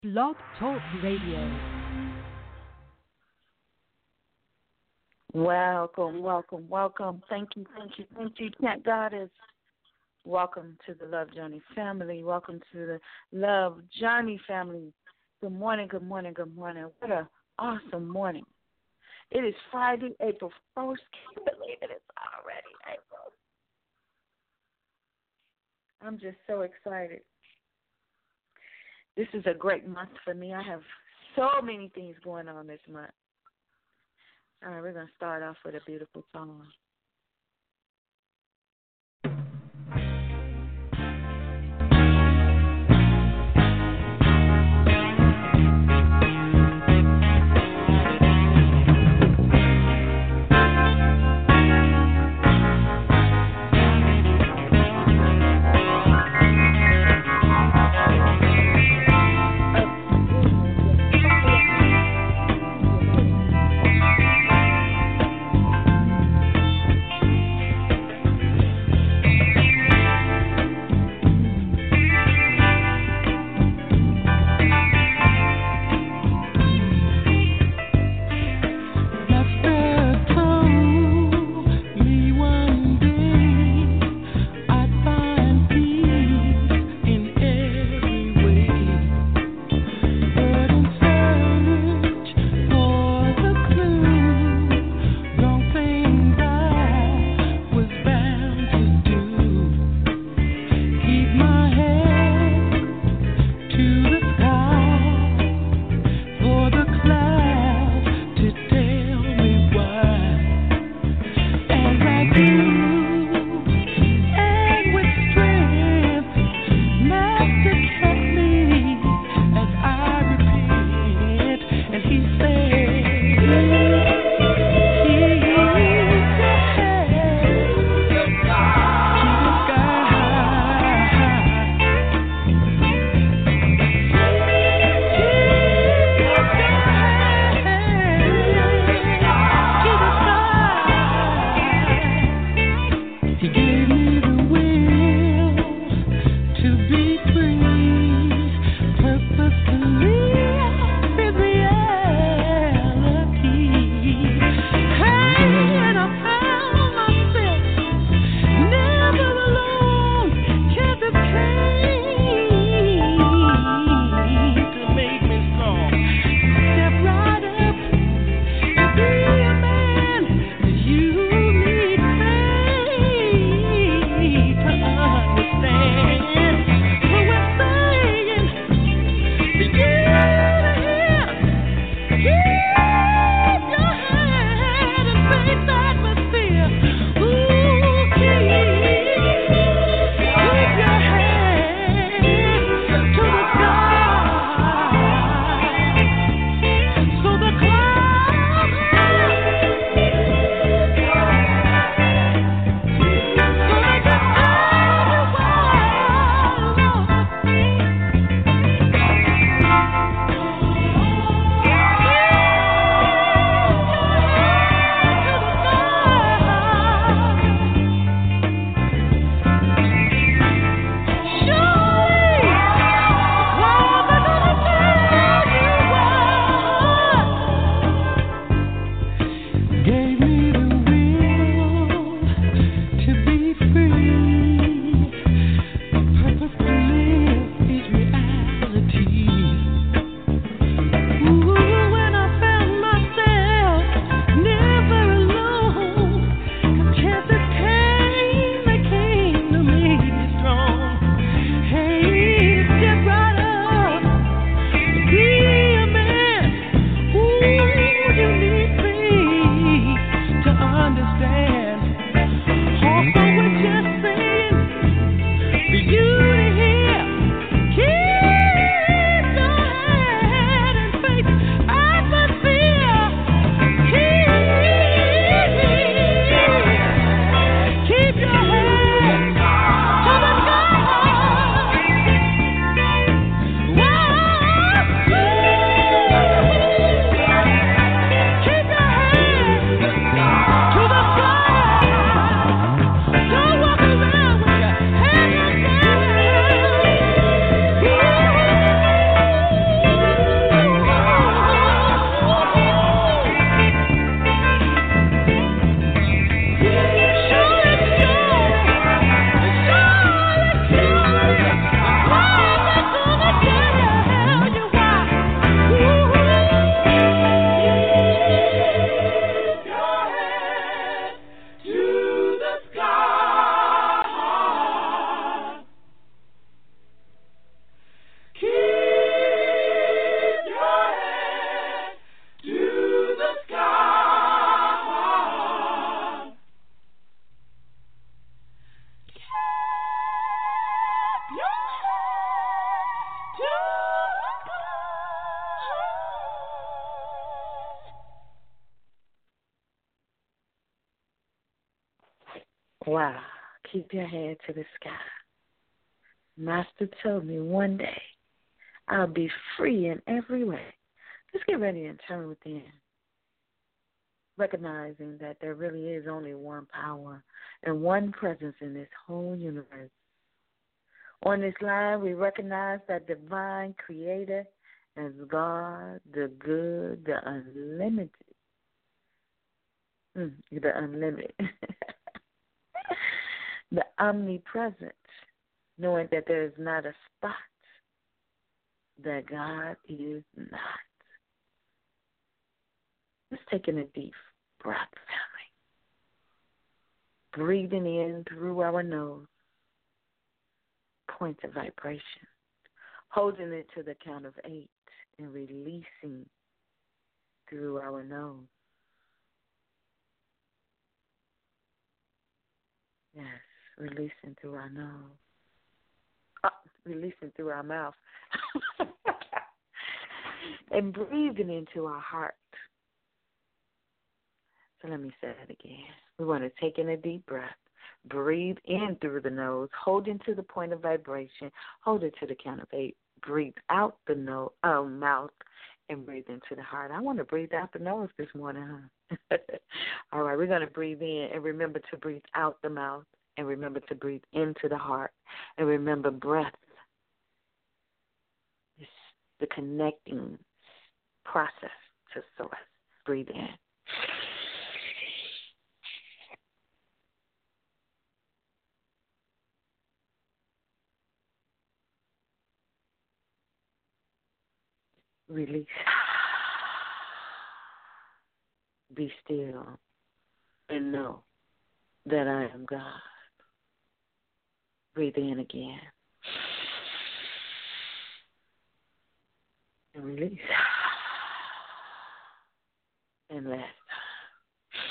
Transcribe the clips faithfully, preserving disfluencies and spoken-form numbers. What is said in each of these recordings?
Blog Talk Radio. Welcome, welcome, welcome. Thank you, thank you, thank you, Cat Goddess. Welcome to the Love Journey family. Welcome to the Love Journey family. Good morning, good morning, good morning. What an awesome morning. It is Friday, April first. Can't believe it. It's already April. I'm just so excited. This is a great month for me. I have so many things going on this month. All right, we're going to start off with a beautiful song. Yeah. Wow. Keep your head to the sky. Master told me one day I'll be free in every way. Let's get ready and turn within, recognizing that there really is only one power and one presence in this whole universe. On this line, we recognize that divine creator as God, the good, the unlimited. Mm, the unlimited. The omnipresent, knowing that there is not a spot that God is not. Let's take in a deep breath, family. Breathing in through our nose, point of vibration. Holding it to the count of eight and releasing through our nose. Yes, releasing through our nose. Oh, releasing through our mouth. And breathing into our heart. So let me say it again. We want to take in a deep breath. Breathe in through the nose, holding to the point of vibration. Hold it to the count of eight. Breathe out the nose, uh, mouth, and breathe into the heart. I want to breathe out the nose this morning, huh? All right, we're going to breathe in and remember to breathe out the mouth, and remember to breathe into the heart, and remember breath is the connecting process to source. Breathe in. Release. Be still and know that I am God. Breathe in again. And release. And last time.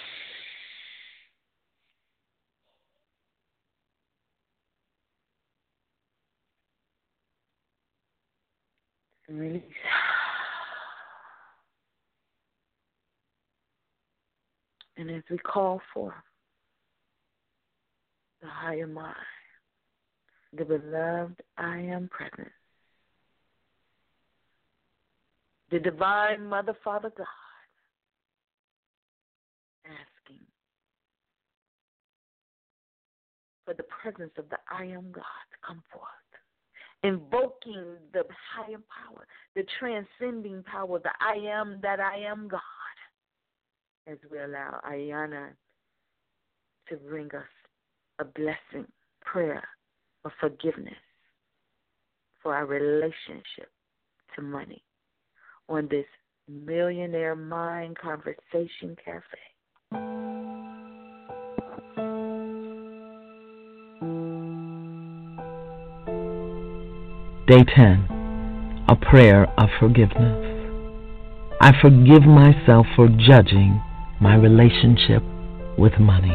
And release. And as we call forth the higher mind, the beloved I am present, the divine Mother, Father, God, asking for the presence of the I am God to come forth, invoking the higher power, the transcending power, the I am that I am God, as we allow Ayana to bring us a blessing, prayer of forgiveness for our relationship to money on this Millionaire Mind Conversation Cafe. Day ten, a prayer of forgiveness. I forgive myself for judging my relationship with money.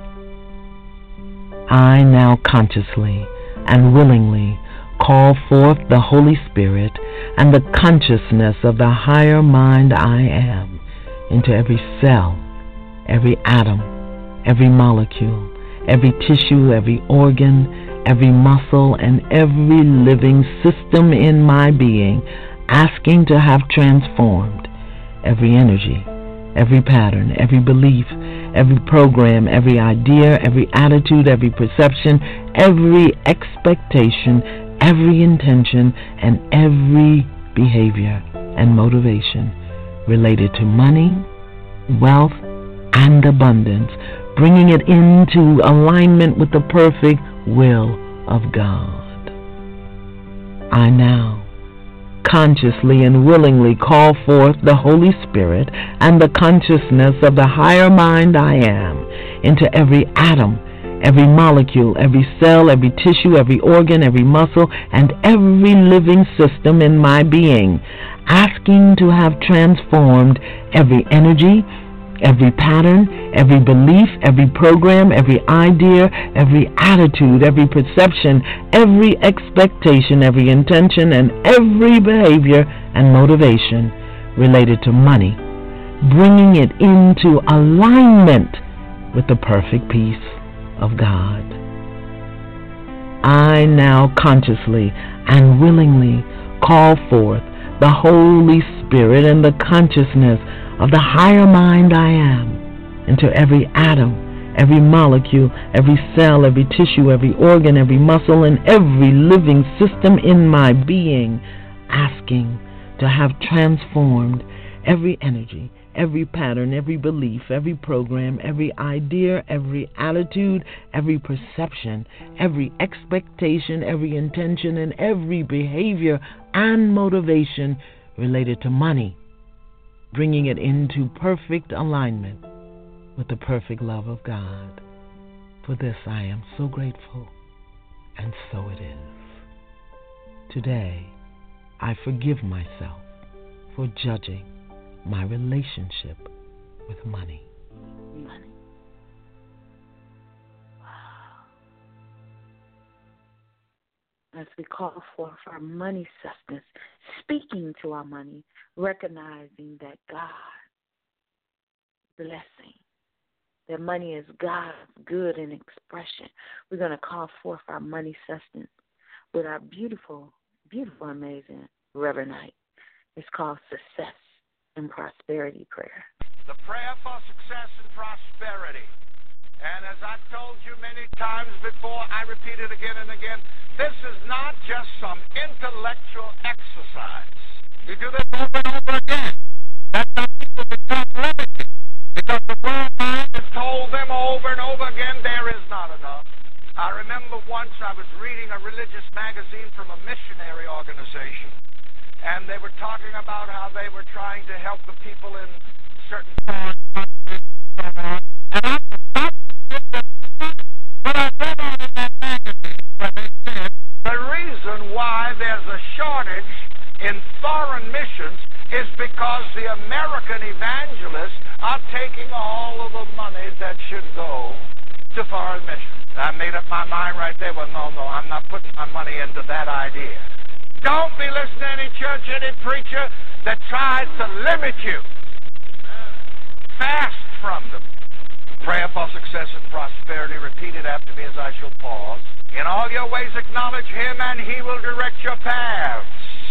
I now consciously and willingly call forth the Holy Spirit and the consciousness of the higher mind I am into every cell, every atom, every molecule, every tissue, every organ, every muscle, and every living system in my being, asking to have transformed every energy, every pattern, every belief, every program, every idea, every attitude, every perception, every expectation, every intention, and every behavior and motivation related to money, wealth, and abundance, bringing it into alignment with the perfect will of God. I now consciously and willingly call forth the Holy Spirit and the consciousness of the higher mind I am into every atom, every molecule, every cell, every tissue, every organ, every muscle, and every living system in my being, asking to have transformed every energy, every pattern, every belief, every program, every idea, every attitude, every perception, every expectation, every intention, and every behavior and motivation related to money, bringing it into alignment with the perfect peace, of God. I now consciously and willingly call forth the Holy Spirit and the consciousness of the higher mind I am into every atom, every molecule, every cell, every tissue, every organ, every muscle, and every living system in my being, asking to have transformed every energy, every pattern, every belief, every program, every idea, every attitude, every perception, every expectation, every intention, and every behavior and motivation related to money, bringing it into perfect alignment with the perfect love of God. For this I am so grateful, and so it is. Today, I forgive myself for judging my relationship with money. Money. Wow. As we call forth our money sustenance, speaking to our money, recognizing that God blessing, that money is God's good in expression. We're going to call forth our money sustenance with our beautiful, beautiful, amazing Reverend Knight. It's called Success and Prosperity Prayer. The prayer for success and prosperity. And as I've told you many times before, I repeat it again and again, this is not just some intellectual exercise. You do this over and over again. That's how people become limited. Because the world mind has told them over and over again, there is not enough. I remember once I was reading a religious magazine from a missionary organization, and they were talking about how they were trying to help the people in certain foreign countries. And I but I read on in that magazine where they said the reason why there's a shortage in foreign missions is because the American evangelists are taking all of the money that should go to foreign missions. I made up my mind right there. Well, no, no, I'm not putting my money into that idea. Don't be listening to any church, any preacher that tries to limit you. Fast from them. Prayer for success and prosperity. Repeat it after me as I shall pause. In all your ways acknowledge Him, and He will direct your paths.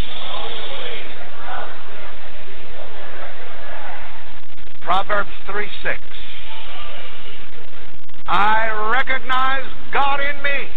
Proverbs three six. I recognize God in me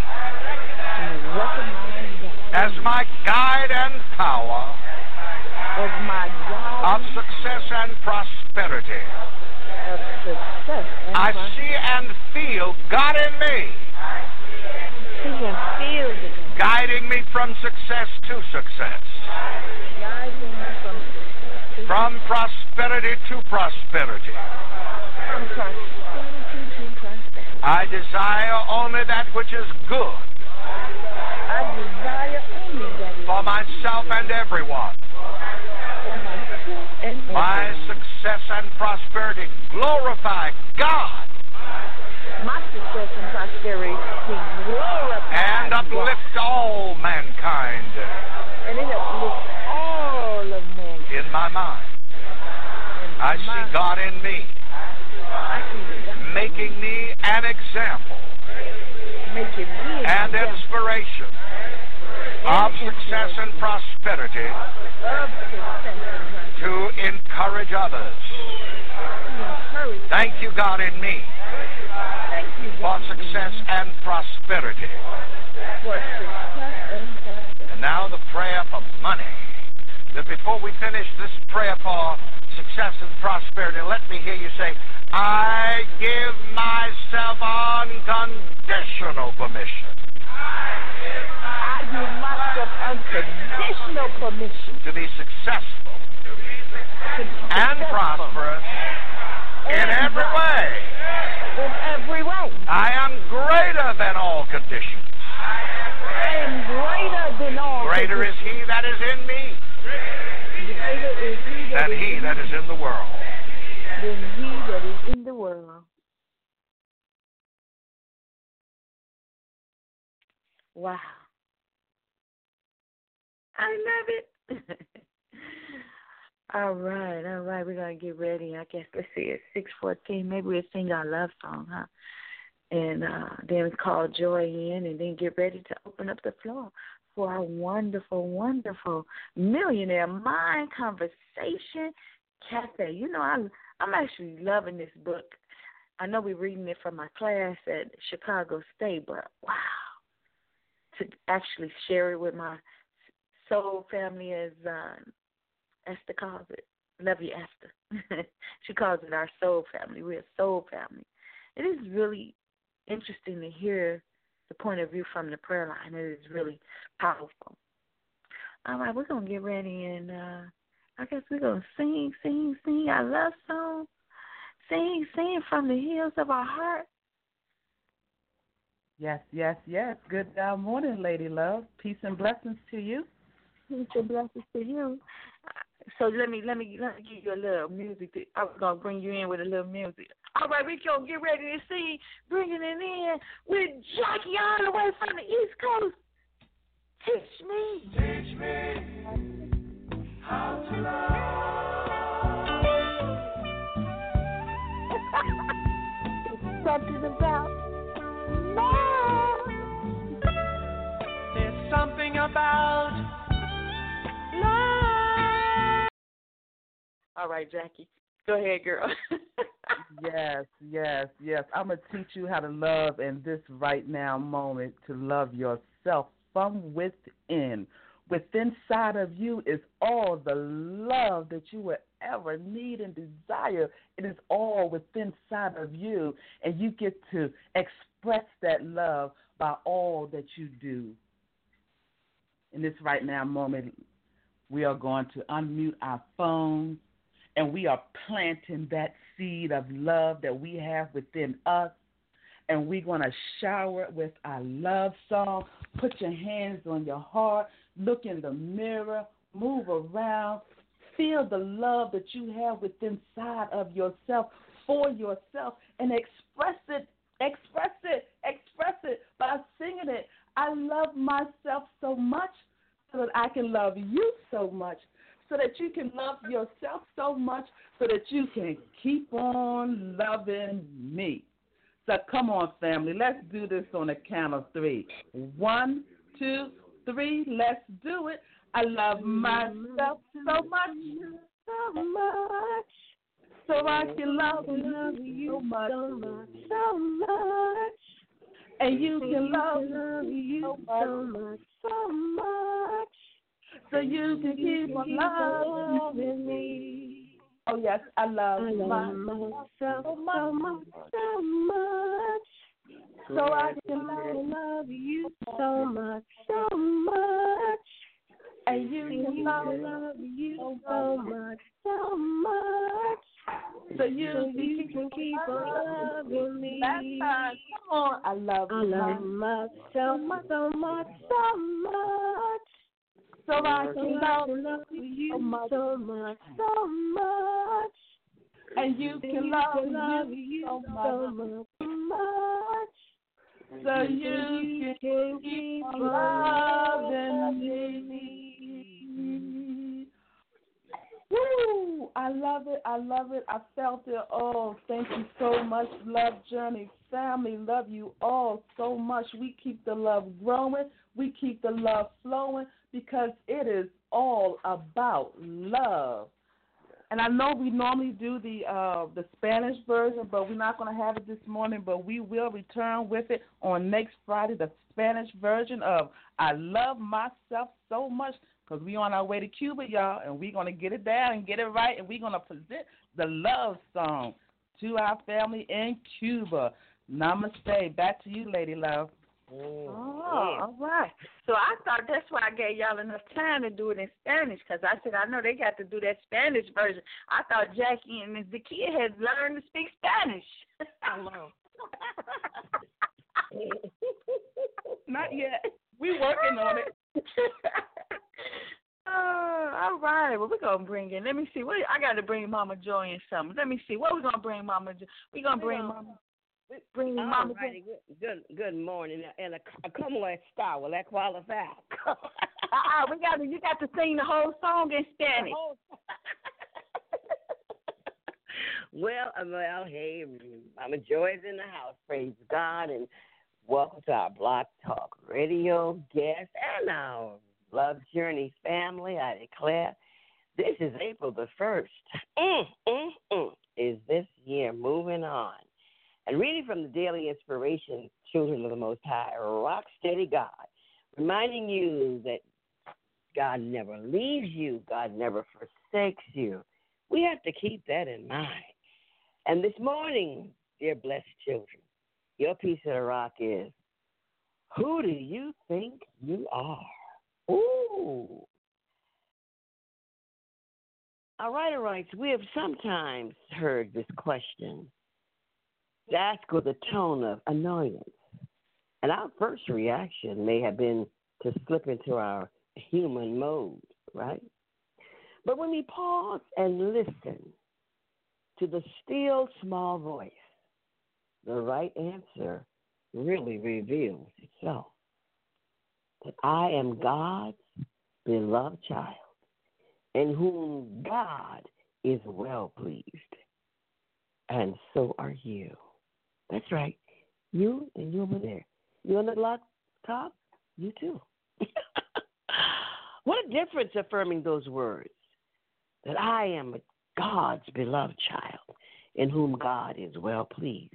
as my guide and power As my God of success and prosperity. of success and I see and feel God in me, see and feel the guiding me from success to success, guiding me from success to from prosperity to prosperity. from prosperity to prosperity. I desire only that which is good I desire only that is for myself and everyone. for myself and My everyone. success and prosperity glorify God My success and prosperity glorify and uplift all mankind God. And it uplifts all of men. in my mind. In I see my- God in me, I see the God making me an example making me and an example inspiration of success and prosperity of success and prosperity. to encourage others. Encourage. Thank you, God, in me Thank you, for God, success and prosperity. for success and prosperity. And now the prayer for money. That before we finish this prayer for success and prosperity, let me hear you say, I give myself unconditional permission I give myself unconditional permission to be successful to be and successful prosperous in and every way. in every way. I am greater than all conditions. I am greater than all. Greater is He that is in me Greater is he that than is he in that is in the world. than he that is in the world. Wow. I love it. all right, all right. We're going to get ready. I guess, let's see, it's six fourteen. Maybe we'll sing our love song, huh? and uh, then call Joy in, and then get ready to open up the floor for our wonderful, wonderful Millionaire Mind Conversation Cafe. You know, I'm, I'm actually loving this book. I know we're reading it from my class at Chicago State, but wow, to actually share it with my soul family, as uh, Esther calls it. Love you, Esther. She calls it our soul family. We're a soul family. It is really interesting to hear the point of view from the prayer line. It is really powerful. All right, we're going to get ready, and uh, I guess we're going to sing, sing, sing our love song. Sing, sing from the hills of our heart. Yes, yes, yes. Good uh, morning, Lady Love. Peace and blessings to you. Peace and blessings to you. So let me let me let me give you a little music. To, I was gonna bring you in with a little music. All right, we gonna get ready to sing, bringing it in with Jackie all the way from the East Coast. Teach me, teach me how to love. Something about love. There's something about love. All right, Jackie. Go ahead, girl. Yes, yes, yes. I'm going to teach you how to love in this right now moment, to love yourself from within. Within inside of you is all the love that you will ever need and desire. It is all within inside of you, and you get to express that love by all that you do. In this right now moment, we are going to unmute our phones, and we are planting that seed of love that we have within us, and we're going to shower it with our love song. Put your hands on your heart. Look in the mirror, move around, feel the love that you have within inside of yourself for yourself, and express it, express it, express it by singing it. I love myself so much so that I can love you so much, so that you can love yourself so much, so that you can keep on loving me. So come on, family, let's do this on the count of three. One, two, three, let's do it. I love myself so much, so much, so I can love you so much, so much, and you can love you so much, so much, so you can keep on loving me. Oh yes, I love, I love myself so much, so much. So I can love you so much, so much, and you can love you so much, so much, so you, you can keep on loving me. Come on, I love, I love myself so much, so much, so I can love you so much, so much, so much, and you can love you so much, so much. So you can keep loving me. Woo! I love it. I love it. I felt it. Oh, thank you so much, Love Journey family. Love you all so much. We keep the love growing. We keep the love flowing because it is all about love. And I know we normally do the uh, the Spanish version, but we're not going to have it this morning. But we will return with it on next Friday, the Spanish version of I Love Myself So Much, because we're on our way to Cuba, y'all, and we're going to get it down and get it right, and we're going to present the love song to our family in Cuba. Namaste. Back to you, Lady Love. Oh, oh, all right. So I thought that's why I gave y'all enough time to do it in Spanish, because I said, I know they got to do that Spanish version. I thought Jackie and Miz Zakia had learned to speak Spanish. Hello. Not yet. We working on it. Oh, all right. Well, we're going to bring in, let me see. What I got to bring Mama Joy in something. Let me see. What we going to bring Mama Joy? We're going to bring Mama Bring Mama Good, good, good morning, and a, a como está? Will that qualify? uh-uh, we got to, you got to sing the whole song in Spanish. Well, uh, well, hey, Mama Joy is in the house. Praise God, and welcome to our Block Talk Radio guest and our Love Journey family. I declare this is April the first. Mm, mm, mm, is this year moving on? And reading from the Daily Inspiration, Children of the Most High, Rock Steady God, reminding you that God never leaves you, God never forsakes you. We have to keep that in mind. And this morning, dear blessed children, your piece of the rock is, who do you think you are? Ooh. Our writer writes, we have sometimes heard this question asked with a tone of annoyance. And our first reaction may have been to slip into our human mode, right? But when we pause and listen to the still small voice, the right answer really reveals itself. That I am God's beloved child, in whom God is well pleased. And so are you. That's right. You and you over there. You on the block top? You too. What a difference affirming those words. That I am God's beloved child, in whom God is well pleased.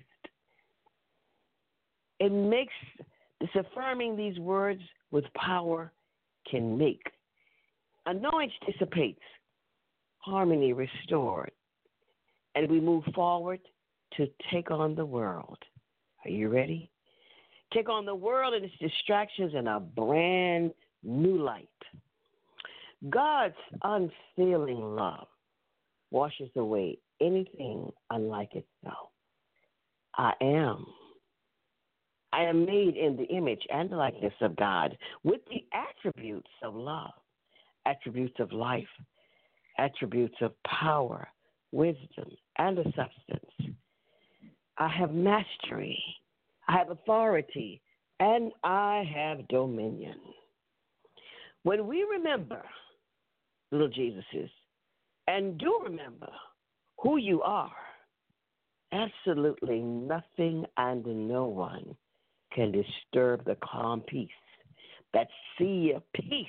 It makes this affirming these words with power can make. Annoyance dissipates, harmony restored, and we move forward to take on the world. Are you ready? Take on the world and its distractions in a brand new light. God's unfailing love washes away anything unlike itself. I am. I am made in the image and likeness of God with the attributes of love, attributes of life, attributes of power, wisdom, and a substance. I have mastery, I have authority, and I have dominion. When we remember, little Jesuses, and do remember who you are, absolutely nothing and no one can disturb the calm peace, that sea of peace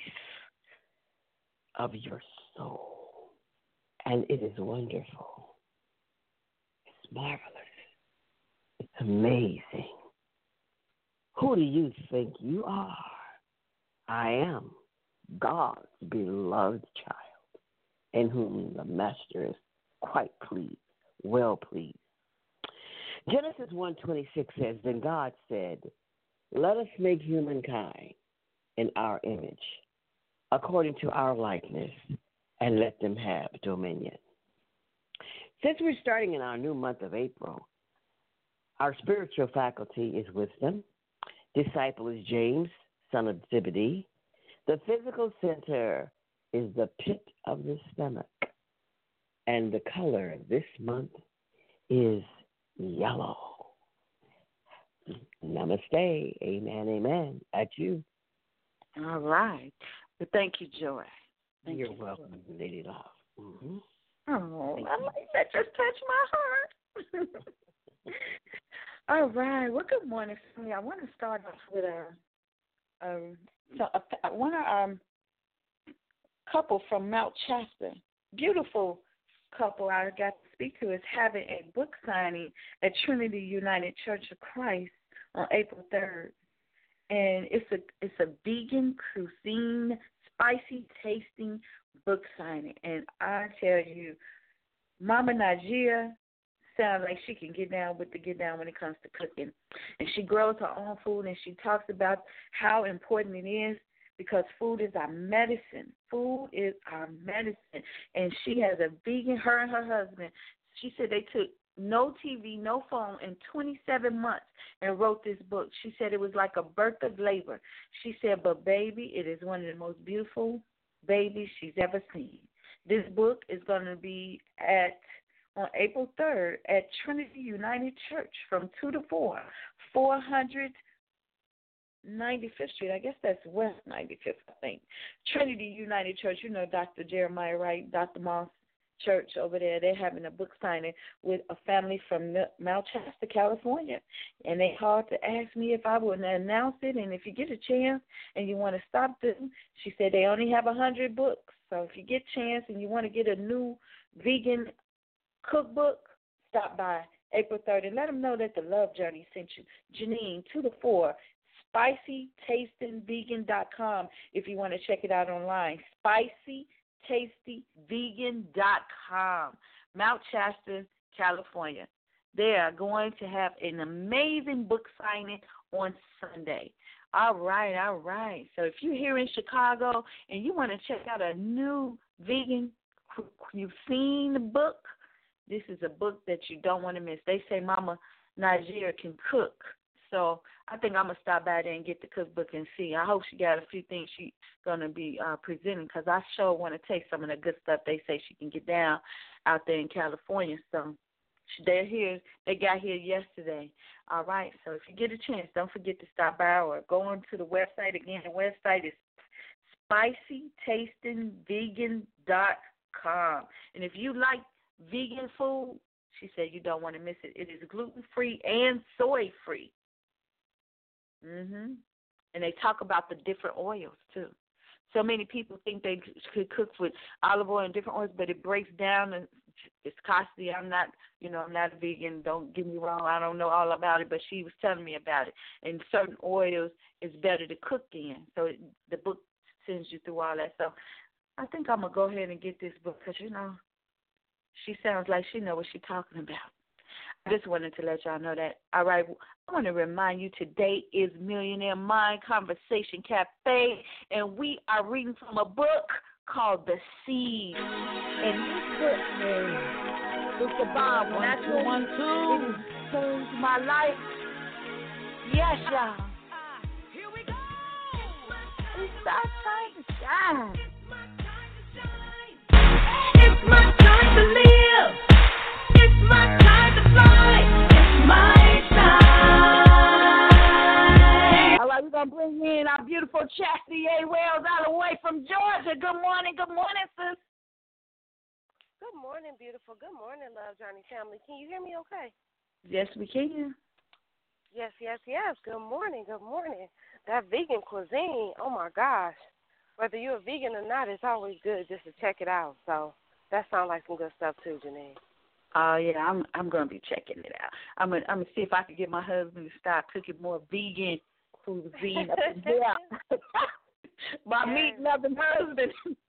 of your soul. And it is wonderful. It's marvelous. It's amazing. Who do you think you are? I am God's beloved child, in whom the Master is quite pleased, well pleased. Genesis one twenty-six says, then God said, let us make humankind in our image, according to our likeness, and let them have dominion. Since we're starting in our new month of April, our spiritual faculty is wisdom. Disciple is James, son of Zebedee. The physical center is the pit of the stomach. And the color this month is yellow. Namaste. Amen, amen. At you. All right. Well, thank you, Joy. Thank You're you. welcome, Lady Love. Mm-hmm. Oh, I like that. Just touched my heart. All right. Well, good morning, family. I want to start off with a, a, so a one um couple from Mount Shasta. Beautiful couple I got to speak to is having a book signing at Trinity United Church of Christ on April third. And it's a it's a vegan cuisine, spicy tasting book signing. And I tell you, Mama Najia sounds like she can get down with the get down when it comes to cooking. And she grows her own food, and she talks about how important it is because food is our medicine. Food is our medicine. And she has a vegan, her and her husband, she said they took no T V, no phone in twenty-seven months and wrote this book. She said it was like a birth of labor. She said, but baby, it is one of the most beautiful babies she's ever seen. This book is going to be at on April third at Trinity United Church from two to four, four hundred ninety-fifth Street. I guess that's West ninety-fifth, I think. Trinity United Church, you know Doctor Jeremiah Wright, Doctor Moss church over there. They're having a book signing with a family from Mount Shasta, California. And they called to ask me if I would announce it. And if you get a chance and you want to stop them, she said they only have one hundred books. So if you get a chance and you want to get a new vegan cookbook, stop by April thirtieth. Let them know that the Love Journey sent you. Janine, two to four, spicy tasting vegan dot com if you want to check it out online. spicy tasty vegan dot com, Mount Shasta, California. They are going to have an amazing book signing on Sunday. All right, all right. So if you're here in Chicago and you want to check out a new vegan, you've seen the book, this is a book that you don't want to miss. They say Mama Nigeria can cook. So I think I'm going to stop by there and get the cookbook and see. I hope she got a few things she's going to be uh, presenting, because I sure want to taste some of the good stuff they say she can get down out there in California. So they're here. They got here yesterday. All right. So if you get a chance, don't forget to stop by or go on to the website. Again, the website is spicy tasting vegan dot com. And if you like vegan food, she said you don't want to miss it. It is gluten-free and soy-free. Mhm. And they talk about the different oils, too. So many people think they could cook with olive oil and different oils, but it breaks down and it's costly. I'm not, you know, I'm not a vegan. Don't get me wrong. I don't know all about it, but she was telling me about it. And certain oils is better to cook in. So it, the book sends you through all that. So I think I'm going to go ahead and get this book because, you know, she sounds like she knows what she's talking about. I just wanted to let y'all know that. All right, I want to remind you today is Millionaire Mind Conversation Cafe, and we are reading from a book called The Seed. And this book, man, it's a bomb. When I tell you, one, two. It has changed my life. Yes, y'all. Here we go. It's our time to shine. It's my time to live. It's my time to fly. It's my time. All right, we're going to bring in our beautiful Chastity A. Wells all the way from Georgia. Good morning. Good morning, sis. Good morning, beautiful. Good morning, Love Journey family. Can you hear me okay? Yes, we can. Yes, yes, yes. Good morning. Good morning. That vegan cuisine, oh, my gosh. Whether you're a vegan or not, it's always good just to check it out. So that sounds like some good stuff, too, Janine. Oh, uh, yeah, I'm I'm going to be checking it out. I'm going I'm to see if I can get my husband to start cooking more vegan cuisine up in here. My meat-loving husband.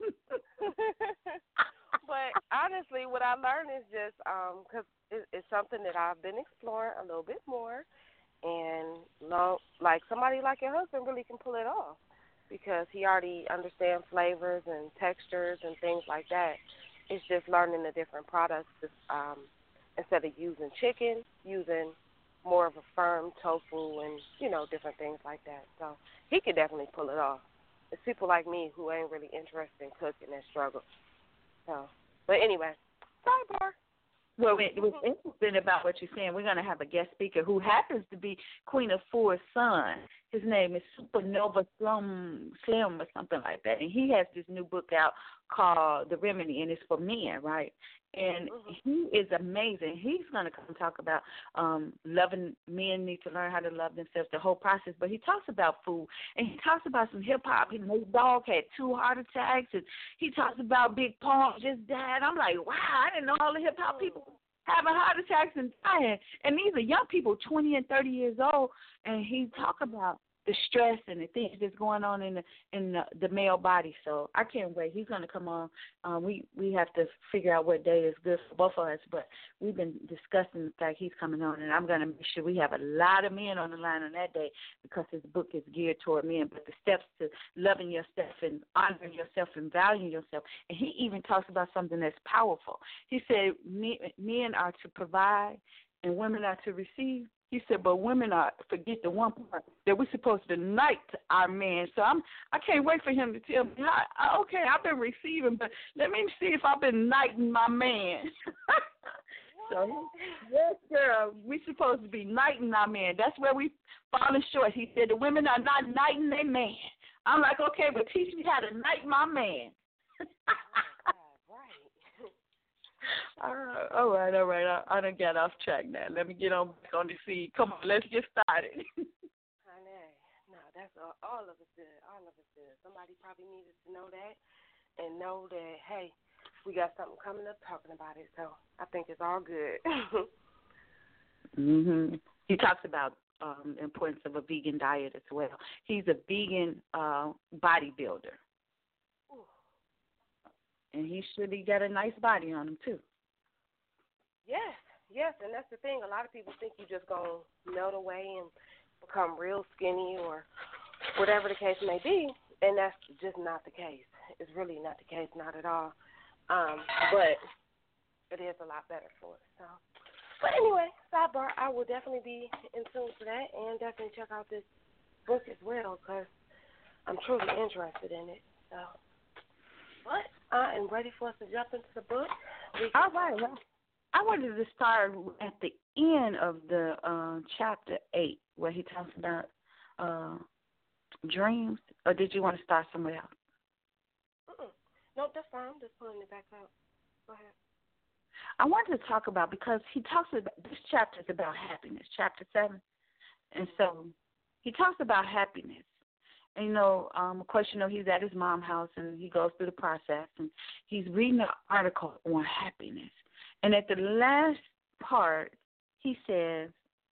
But honestly, what I learned is just because um, it, it's something that I've been exploring a little bit more. And, long, like, somebody like your husband really can pull it off because he already understands flavors and textures and things like that. It's just learning the different products. Um, instead of using chicken, using more of a firm tofu and, you know, different things like that. So he could definitely pull it off. It's people like me who ain't really interested in cooking and struggle. So, but anyway, sidebar. Well, what's interesting about what you're saying, we're going to have a guest speaker who happens to be Queen Afur's son. His name is Supernova Slim, Slim or something like that. And he has this new book out called The Remedy, and it's for men, right? And mm-hmm. he is amazing. He's going to come talk about um, loving men need to learn how to love themselves, the whole process. But he talks about food, and he talks about some hip-hop. His dog had two heart attacks, and he talks about Big Pong just died. I'm like, wow, I didn't know all the hip-hop people having heart attacks and dying. And these are young people, twenty and thirty years old, and he talk about the stress and the things that's going on in the in the, the male body. So I can't wait. He's going to come on. Um, we we have to figure out what day is good for both of us. But we've been discussing the fact he's coming on, and I'm going to make sure we have a lot of men on the line on that day because his book is geared toward men. But the steps to loving yourself and honoring yourself and valuing yourself. And he even talks about something that's powerful. He said men are to provide and women are to receive. He said, but women are forget the one part that we're supposed to knight our man. So I'm I can't wait for him to tell me, I, okay, I've been receiving, but let me see if I've been knighting my man. So yes, girl, we're supposed to be knighting our man. That's where we falling short. He said the women are not knighting their man. I'm like, okay, but teach me how to knight my man. I done got off track now. Let me get on back on the seed. Come on, let's get started. Honey, no, that's all, all of us good. All of us good. Somebody probably needed to know that and know that, hey, we got something coming up talking about it. So I think it's all good. mhm. He talks about um, the importance of a vegan diet as well. He's a vegan uh, bodybuilder. Ooh. And he should he got a nice body on him, too. Yes, yes, and that's the thing. A lot of people think you're just going to melt away and become real skinny or whatever the case may be, and that's just not the case. It's really not the case, not at all. Um, but it is a lot better for us. So. But anyway, sidebar, I will definitely be in tune for that and definitely check out this book as well because I'm truly interested in it. So, but I am ready for us to jump into the book. We All right, well, I wanted to start at the end of the uh, chapter eight where he talks about uh, dreams, or did you want to start somewhere else? Mm-mm. Nope, that's fine. I'm just pulling it back up. Go ahead. I wanted to talk about, because he talks about, this chapter is about happiness, chapter seven. And so he talks about happiness. And, you know, um, of course, you know, he's at his mom's house and he goes through the process and he's reading an article on happiness. And at the last part, he says,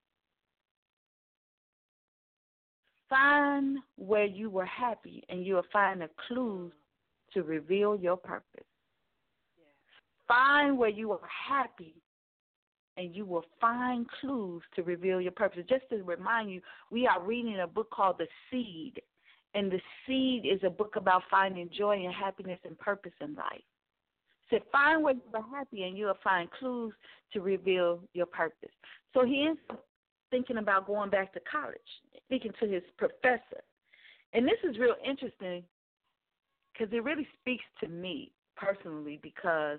find where you were happy and you will find the clues to reveal your purpose. Find where you are happy, and you will find clues to reveal your purpose. Just to remind you, we are reading a book called The Seed, and The Seed is a book about finding joy and happiness and purpose in life. So find where you are happy, and you will find clues to reveal your purpose. So he is thinking about going back to college, speaking to his professor. And this is real interesting because it really speaks to me personally because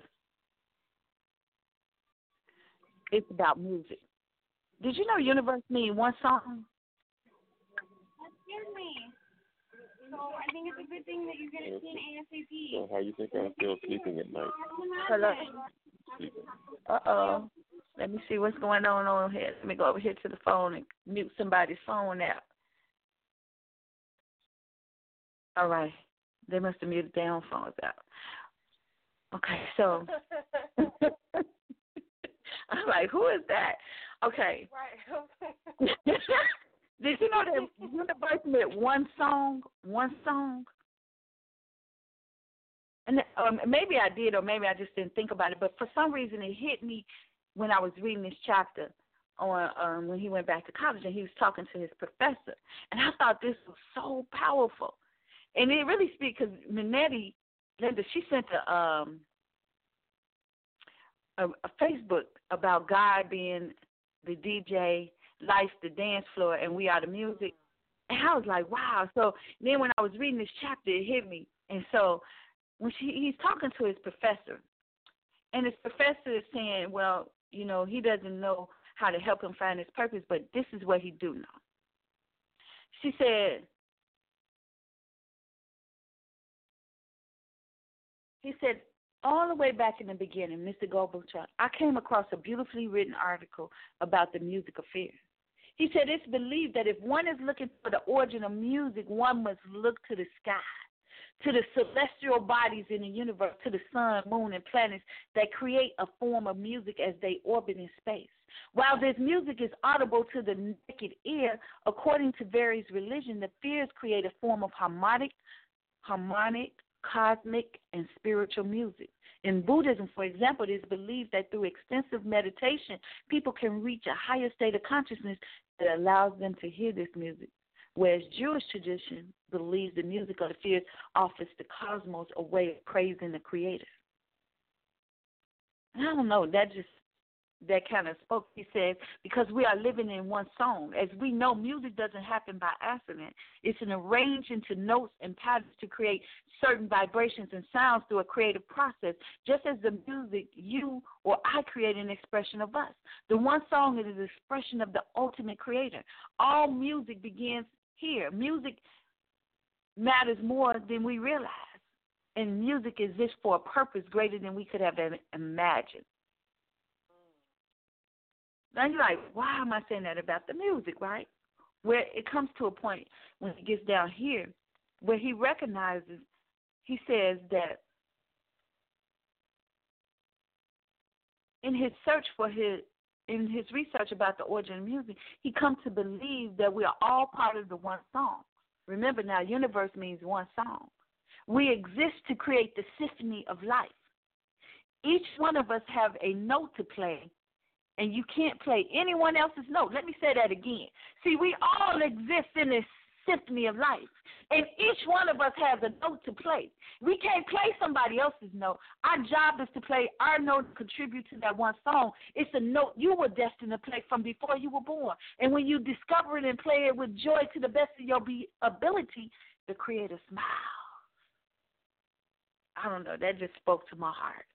it's about music. Did you know universe means one song? That scared me. So I think it's a good thing that you're going to see an ASAP. So how you think I feel sleeping at night? Hello. Sleeping. Uh-oh. Let me see what's going on over here. Let me go over here to the phone and mute somebody's phone out. All right. They must have muted their own phones out. Okay, so I'm like, who is that? Okay. Right. Did you know that universe meant one song, one song? And um, maybe I did, or maybe I just didn't think about it. But for some reason, it hit me when I was reading this chapter on um, when he went back to college and he was talking to his professor. And I thought this was so powerful. And it really speaks because Minetti, Linda, she sent a, um, a, a Facebook about God being the D J, life, the dance floor, and we are the music. And I was like, wow. So then when I was reading this chapter, it hit me. And so when she, he's talking to his professor, and his professor is saying, well, you know, he doesn't know how to help him find his purpose, but this is what he do know. She said, he said, all the way back in the beginning, Mister Goldberg, I came across a beautifully written article about the music of fear. He said it's believed that if one is looking for the origin of music, one must look to the sky, to the celestial bodies in the universe, to the sun, moon, and planets that create a form of music as they orbit in space. While this music is audible to the naked ear, according to various religions, the fears create a form of harmonic, harmonic, cosmic, and spiritual music. In Buddhism, for example, it is believed that through extensive meditation, people can reach a higher state of consciousness that allows them to hear this music. Whereas Jewish tradition believes the music of the fears offers the cosmos a way of praising the Creator. I don't know, that just, that kind of spoke. He says, because we are living in one song. As we know, music doesn't happen by accident. It's an arranging to notes and patterns to create certain vibrations and sounds through a creative process, just as the music you or I create an expression of us. The one song is an expression of the ultimate creator. All music begins here. Music matters more than we realize, and music exists for a purpose greater than we could have imagined. Now you're like, why am I saying that about the music, right? Where it comes to a point when it gets down here where he recognizes, he says that in his search for his, in his research about the origin of music, he comes to believe that we are all part of the one song. Remember now, universe means one song. We exist to create the symphony of life. Each one of us have a note to play, and you can't play anyone else's note. Let me say that again. See, we all exist in this symphony of life, and each one of us has a note to play. We can't play somebody else's note. Our job is to play our note and contribute to that one song. It's a note you were destined to play from before you were born. And when you discover it and play it with joy to the best of your be- ability, the Creator smiles. I don't know. That just spoke to my heart.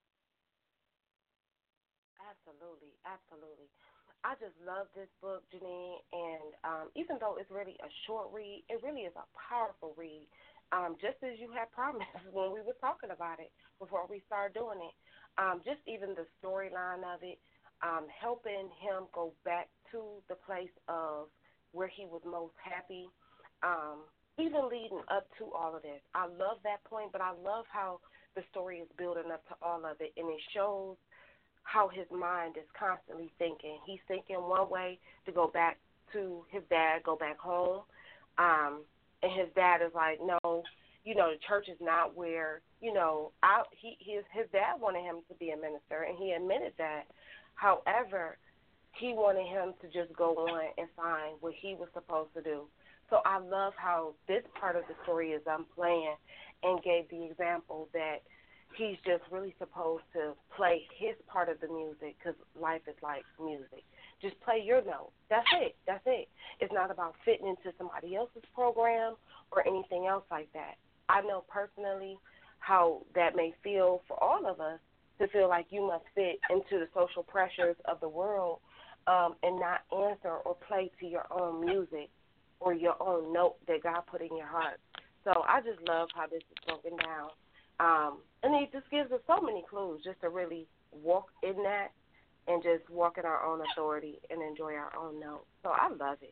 Absolutely, absolutely. I just love this book, Janine, and um, even though it's really a short read, it really is a powerful read, um, just as you had promised when we were talking about it before we started doing it. Um, just even the storyline of it, um, helping him go back to the place of where he was most happy, um, even leading up to all of this. I love that point, but I love how the story is building up to all of it, and it shows how his mind is constantly thinking. He's thinking one way to go back to his dad, go back home, um, and his dad is like, no, you know, the church is not where, you know, I, he, his, his dad wanted him to be a minister, and he admitted that. However, he wanted him to just go on and find what he was supposed to do. So I love how this part of the story is unplanned and gave the example that he's just really supposed to play his part of the music because life is like music. Just play your note. That's it. That's it. It's not about fitting into somebody else's program or anything else like that. I know personally how that may feel for all of us to feel like you must fit into the social pressures of the world um, and not answer or play to your own music or your own note that God put in your heart. So I just love how this is broken down. Um, and it just gives us so many clues just to really walk in that and just walk in our own authority and enjoy our own note. So I love it.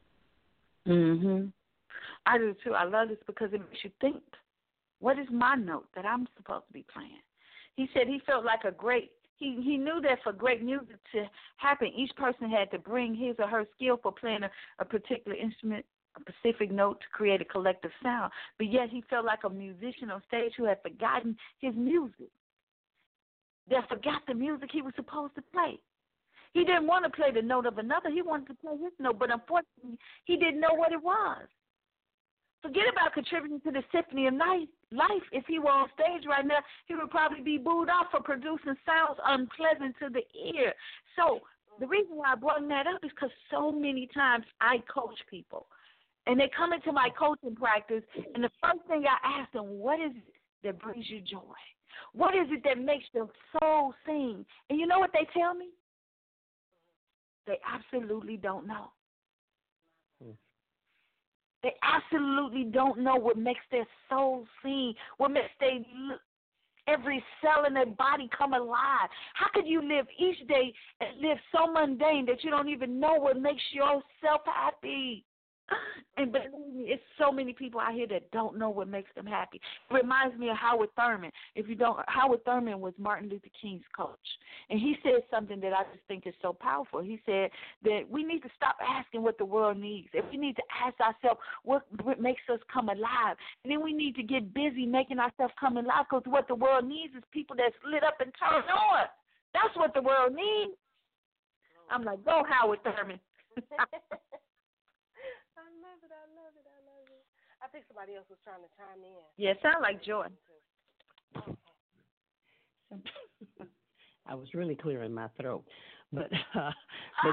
Mhm. I do too. I love this because it makes you think. What is my note that I'm supposed to be playing? He said he felt like a great, he, he knew that for great music to happen, each person had to bring his or her skill for playing a, a particular instrument, a specific note to create a collective sound. But yet he felt like a musician on stage who had forgotten his music, that forgot the music he was supposed to play. He didn't want to play the note of another. He wanted to play his note, but unfortunately, he didn't know what it was. Forget about contributing to the symphony of life. If he were on stage right now, he would probably be booed off for producing sounds unpleasant to the ear. So the reason why I brought that up is because so many times I coach people, and they come into my coaching practice, and the first thing I ask them, what is it that brings you joy? What is it that makes your soul sing? And you know what they tell me? They absolutely don't know. They absolutely don't know what makes their soul sing, what makes they every cell in their body come alive. How could you live each day and live so mundane that you don't even know what makes yourself happy? And believe me, it's so many people out here that don't know what makes them happy. It reminds me of Howard Thurman. If you don't, Howard Thurman was Martin Luther King's coach, and he said something that I just think is so powerful. He said that we need to stop asking what the world needs. If we need to ask ourselves what, what makes us come alive, and then we need to get busy making ourselves come alive, because what the world needs is people that's lit up and turned on. That's what the world needs. I'm like, go Howard Thurman. I love it, I love it, I love it. I think somebody else was trying to chime in. Yeah, it sounds like Joy. I was really clearing my throat. But, uh, but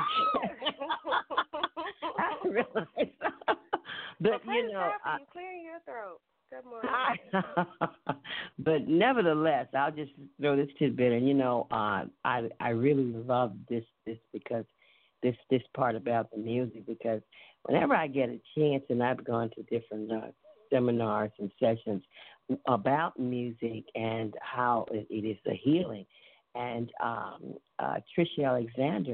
I realized. But, well, you know. Uh, you clearing your throat. Good morning. But nevertheless, I'll just throw this tidbit. And, you know, uh, I I really love this, this because this, this part about the music, because whenever I get a chance, and I've gone to different uh, seminars and sessions about music and how it, it is a healing, and um, uh, Tricia Alexander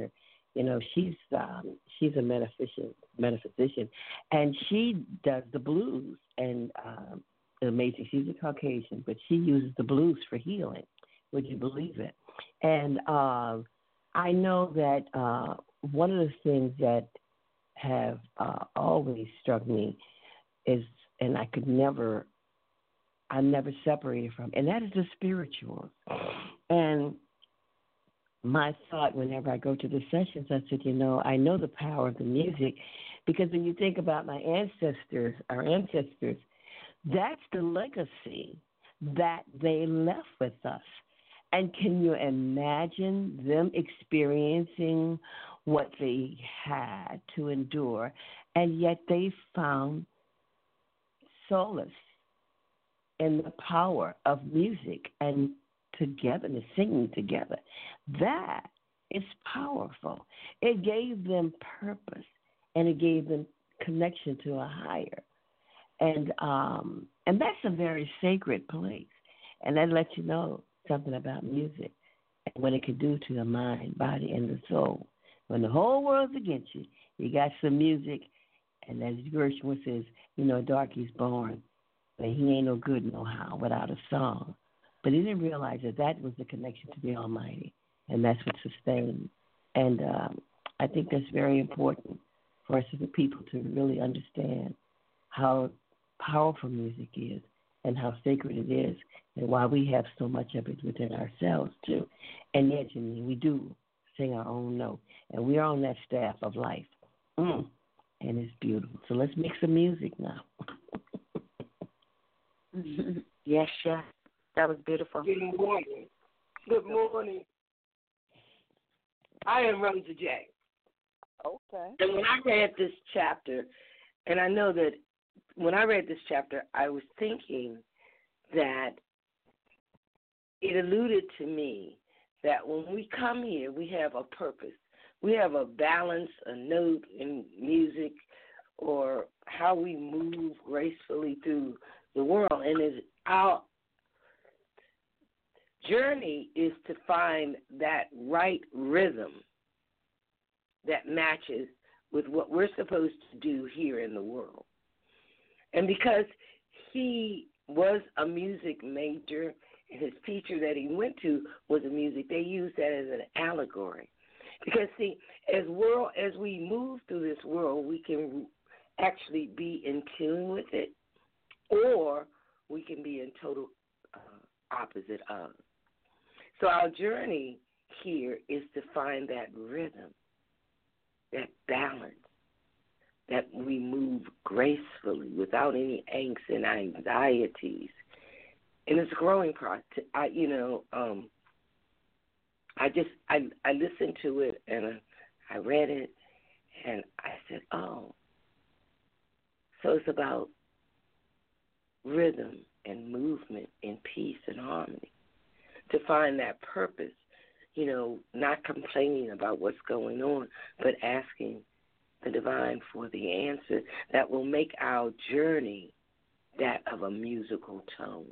You know, she's um, she's a metaphysician, metaphysician, and she does the blues. And um, it's amazing. She's a Caucasian, but she uses the blues for healing. Would you believe it? And uh, I know that uh, one of the things that have uh, always struck me is, and I could never, I'm never separated from, and that is the spirituals. And my thought whenever I go to the sessions, I said, you know, I know the power of the music, because when you think about my ancestors, our ancestors, that's the legacy that they left with us. And can you imagine them experiencing what they had to endure, and yet they found solace in the power of music and togetherness, singing together. That is powerful. It gave them purpose, and it gave them connection to a higher. And um, and that's a very sacred place. And that lets you know something about music and what it can do to the mind, body, and the soul. When the whole world's against you, you got some music, and as Gershwin says, you know, a darkey's born, but he ain't no good no how without a song. But he didn't realize that that was the connection to the Almighty, and that's what sustained. And um, I think that's very important for us as a people to really understand how powerful music is and how sacred it is, and why we have so much of it within ourselves, too. And yet, you mean, we do sing our own note, and we are on that staff of life. Mm. And it's beautiful. So let's make some music now. Yes, yes. That was beautiful. Good morning. Good morning. I am Rosa J. Okay. And when I read this chapter, and I know that when I read this chapter, I was thinking that it alluded to me that when we come here, we have a purpose. We have a balance, a note in music, or how we move gracefully through the world. And it's our journey is to find that right rhythm that matches with what we're supposed to do here in the world. And because he was a music major, and his teacher that he went to was a music, they used that as an allegory. Because, see, as world, as we move through this world, we can actually be in tune with it, or we can be in total uh, opposite of. So our journey here is to find that rhythm, that balance, that we move gracefully without any angst and anxieties. And it's a growing process. I, you know, um, I just, I, I listened to it and I read it and I said, oh, so it's about rhythm and movement and peace and harmony. To find that purpose, you know, not complaining about what's going on, but asking the divine for the answer that will make our journey that of a musical tone.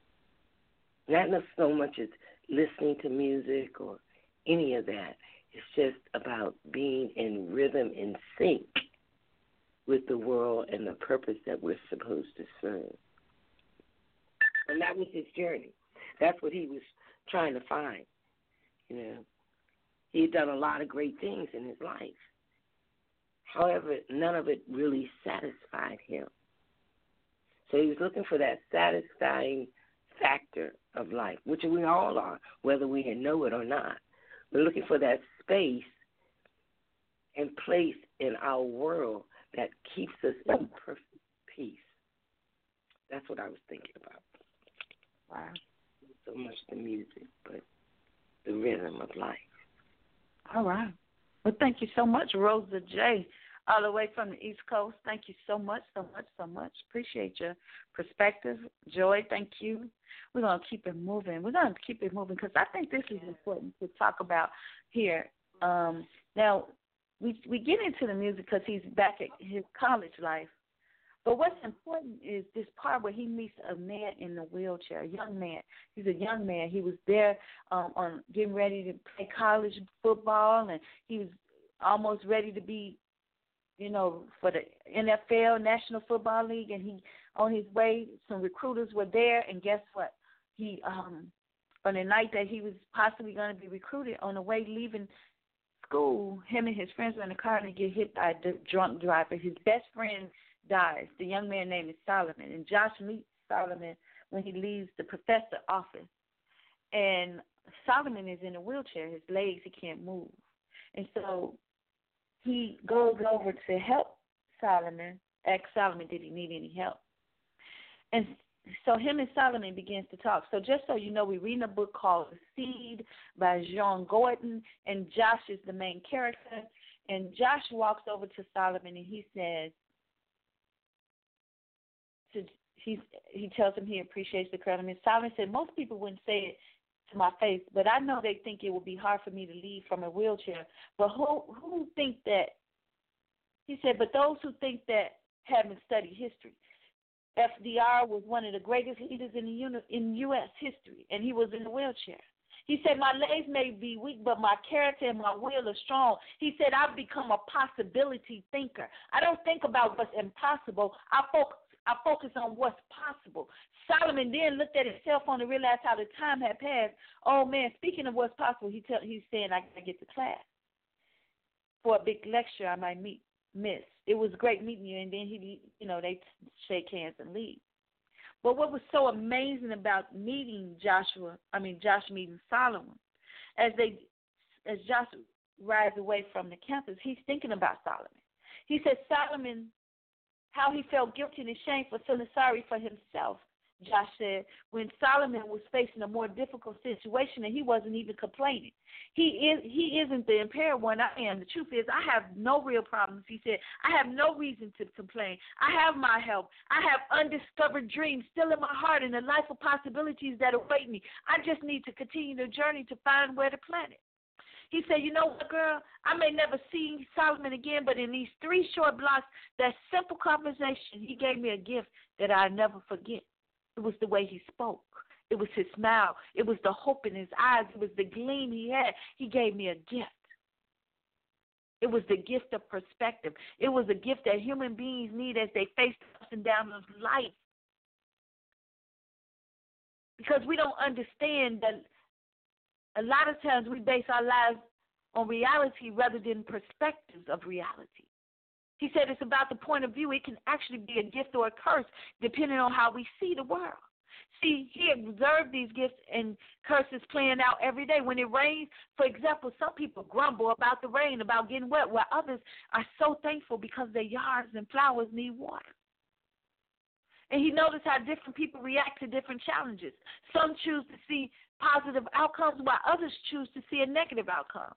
Not so much as listening to music or any of that. It's just about being in rhythm, in sync with the world and the purpose that we're supposed to serve. And that was his journey. That's what he was trying to find. You know, he had done a lot of great things in his life. However, none of it really satisfied him. So he was looking for that satisfying factor of life, which we all are, whether we know it or not. We're looking for that space and place in our world that keeps us in perfect peace. That's what I was thinking about. Wow. So much the music, but the rhythm of life. All right. Well, thank you so much, Rosa J., all the way from the East Coast. Thank you so much, so much, so much. Appreciate your perspective. Joy, thank you. We're going to keep it moving. We're going to keep it moving because I think this is important to talk about here. Um, now, we we get into the music because he's back at his college life. But what's important is this part where he meets a man in a wheelchair, a young man. He's a young man. He was there um, on getting ready to play college football, and he was almost ready to be, you know, for the N F L, National Football League, and he on his way. Some recruiters were there, and guess what? He um, on the night that he was possibly going to be recruited, on the way leaving school, him and his friends were in the car and they get hit by a drunk driver. His best friend dies. The young man named is Solomon, and Josh meets Solomon when he leaves the professor's office. And Solomon is in a wheelchair. His legs, he can't move. And so he goes over to help Solomon, ask Solomon did he need any help. And so him and Solomon begins to talk. So just so you know, we're reading a book called The Seed by Jean Gordon, and Josh is the main character. And Josh walks over to Solomon and he says, to, he's, he tells him he appreciates the credit. And Solomon said, most people wouldn't say it to my face, but I know they think it would be hard for me to leave from a wheelchair. But who who think that, he said, but those who think that haven't studied history. F D R was one of the greatest leaders in the uni- in U S history, and he was in a wheelchair. He said, my legs may be weak, but my character and my will are strong. He said, I've become a possibility thinker. I don't think about what's impossible. I focus, I focus on what's possible. Solomon then looked at his cell phone and realized how the time had passed. Oh, man, speaking of what's possible, he tell, he's saying, I got to get to class for a big lecture I might meet, miss. It was great meeting you, and then he, you know, they shake hands and leave. But what was so amazing about meeting Joshua, I mean Josh meeting Solomon, as they, as Josh rides away from the campus, he's thinking about Solomon. He said Solomon, how he felt guilty and ashamed for feeling sorry for himself. Josh said, when Solomon was facing a more difficult situation and he wasn't even complaining. He is he isn't the impaired one, I am. The truth is I have no real problems. He said, I have no reason to complain. I have my help. I have undiscovered dreams still in my heart and a life of possibilities that await me. I just need to continue the journey to find where to plant it. He said, you know what, girl, I may never see Solomon again, but in these three short blocks, that simple conversation, he gave me a gift that I'll never forget. It was the way he spoke. It was his smile. It was the hope in his eyes. It was the gleam he had. He gave me a gift. It was the gift of perspective. It was a gift that human beings need as they face the ups and downs of life. Because we don't understand that a lot of times we base our lives on reality rather than perspectives of reality. He said it's about the point of view. It can actually be a gift or a curse depending on how we see the world. See, he observed these gifts and curses playing out every day. When it rains, for example, some people grumble about the rain, about getting wet, while others are so thankful because their yards and flowers need water. And he noticed how different people react to different challenges. Some choose to see positive outcomes while others choose to see a negative outcome.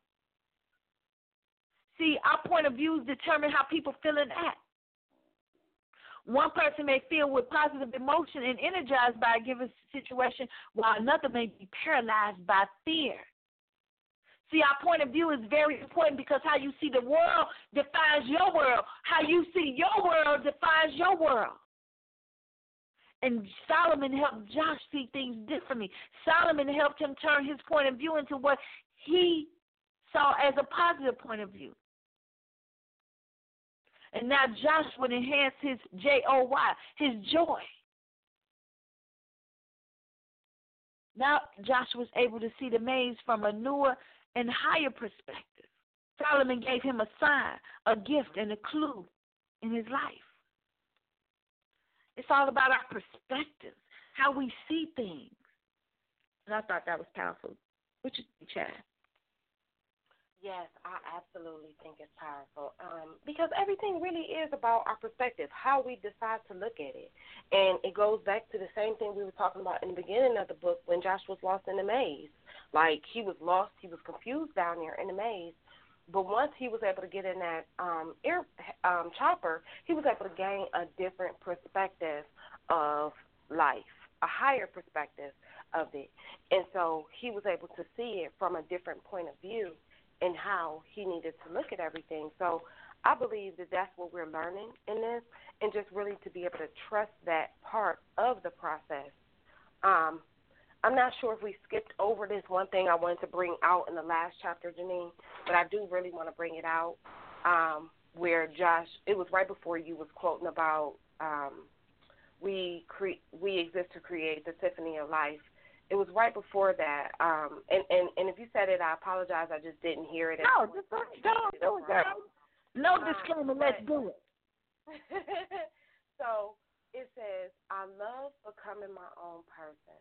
See, our point of views determine how people feel and act. One person may feel with positive emotion and energized by a given situation, while another may be paralyzed by fear. See, our point of view is very important because how you see the world defines your world. How you see your world defines your world. And Solomon helped Josh see things differently. Solomon helped him turn his point of view into what he saw as a positive point of view. And now Josh would enhance his J O Y, his joy. Now Josh was able to see the maze from a newer and higher perspective. Solomon gave him a sign, a gift, and a clue in his life. It's all about our perspective, how we see things. And I thought that was powerful. What you think, Chad? Yes, I absolutely think it's powerful um, because everything really is about our perspective, how we decide to look at it. And it goes back to the same thing we were talking about in the beginning of the book when Josh was lost in the maze. Like, he was lost, he was confused down there in the maze. But once he was able to get in that um, air um, chopper, he was able to gain a different perspective of life, a higher perspective of it. And so he was able to see it from a different point of view and how he needed to look at everything. So I believe that that's what we're learning in this, and just really to be able to trust that part of the process. Um, I'm not sure if we skipped over this one thing I wanted to bring out in the last chapter, Janine, but I do really want to bring it out, um, where Josh, it was right before you was quoting about um, we cre- we exist to create the symphony of life. It was right before that, um, and, and, and if you said it, I apologize. I just didn't hear it. No, just don't, don't do it, girl. No um, disclaimer, let's do it. So it says, I love becoming my own person.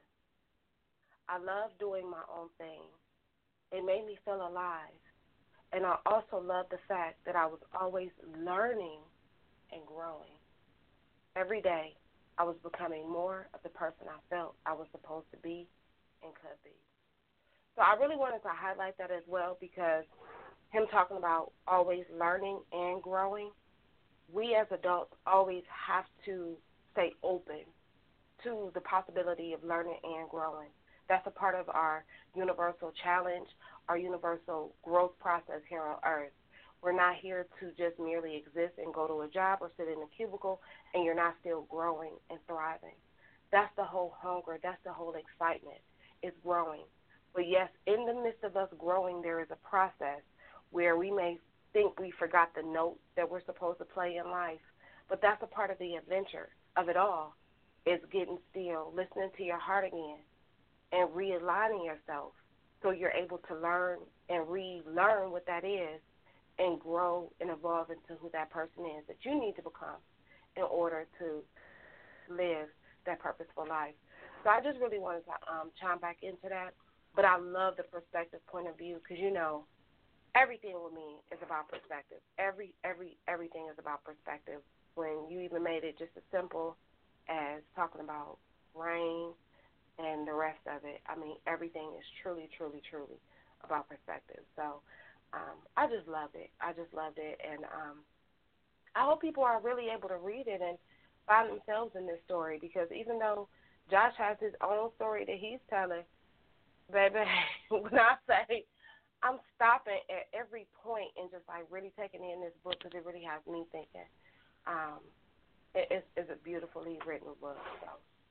I love doing my own thing. It made me feel alive. And I also love the fact that I was always learning and growing. Every day, I was becoming more of the person I felt I was supposed to be and could be. So I really wanted to highlight that as well, because him talking about always learning and growing, we as adults always have to stay open to the possibility of learning and growing. That's a part of our universal challenge, our universal growth process here on earth. We're not here to just merely exist and go to a job or sit in a cubicle and you're not still growing and thriving. That's the whole hunger. That's the whole excitement, is growing. But yes, in the midst of us growing, there is a process where we may think we forgot the note that we're supposed to play in life. But that's a part of the adventure of it all, is getting still, listening to your heart again, and realigning yourself so you're able to learn and relearn what that is and grow and evolve into who that person is that you need to become in order to live that purposeful life. So I just really wanted to um, chime back into that. But I love the perspective point of view, because, you know, everything with me is about perspective. Every, every, everything is about perspective. When you even made it just as simple as talking about rain and the rest of it, I mean, everything is truly, truly, truly about perspective. So um, I just loved it. I just loved it. And um, I hope people are really able to read it and find themselves in this story, because even though Josh has his own story that he's telling, baby, when I say I'm stopping at every point and just like really taking in this book, because it really has me thinking. Um, it, it's, it's a beautifully written book, so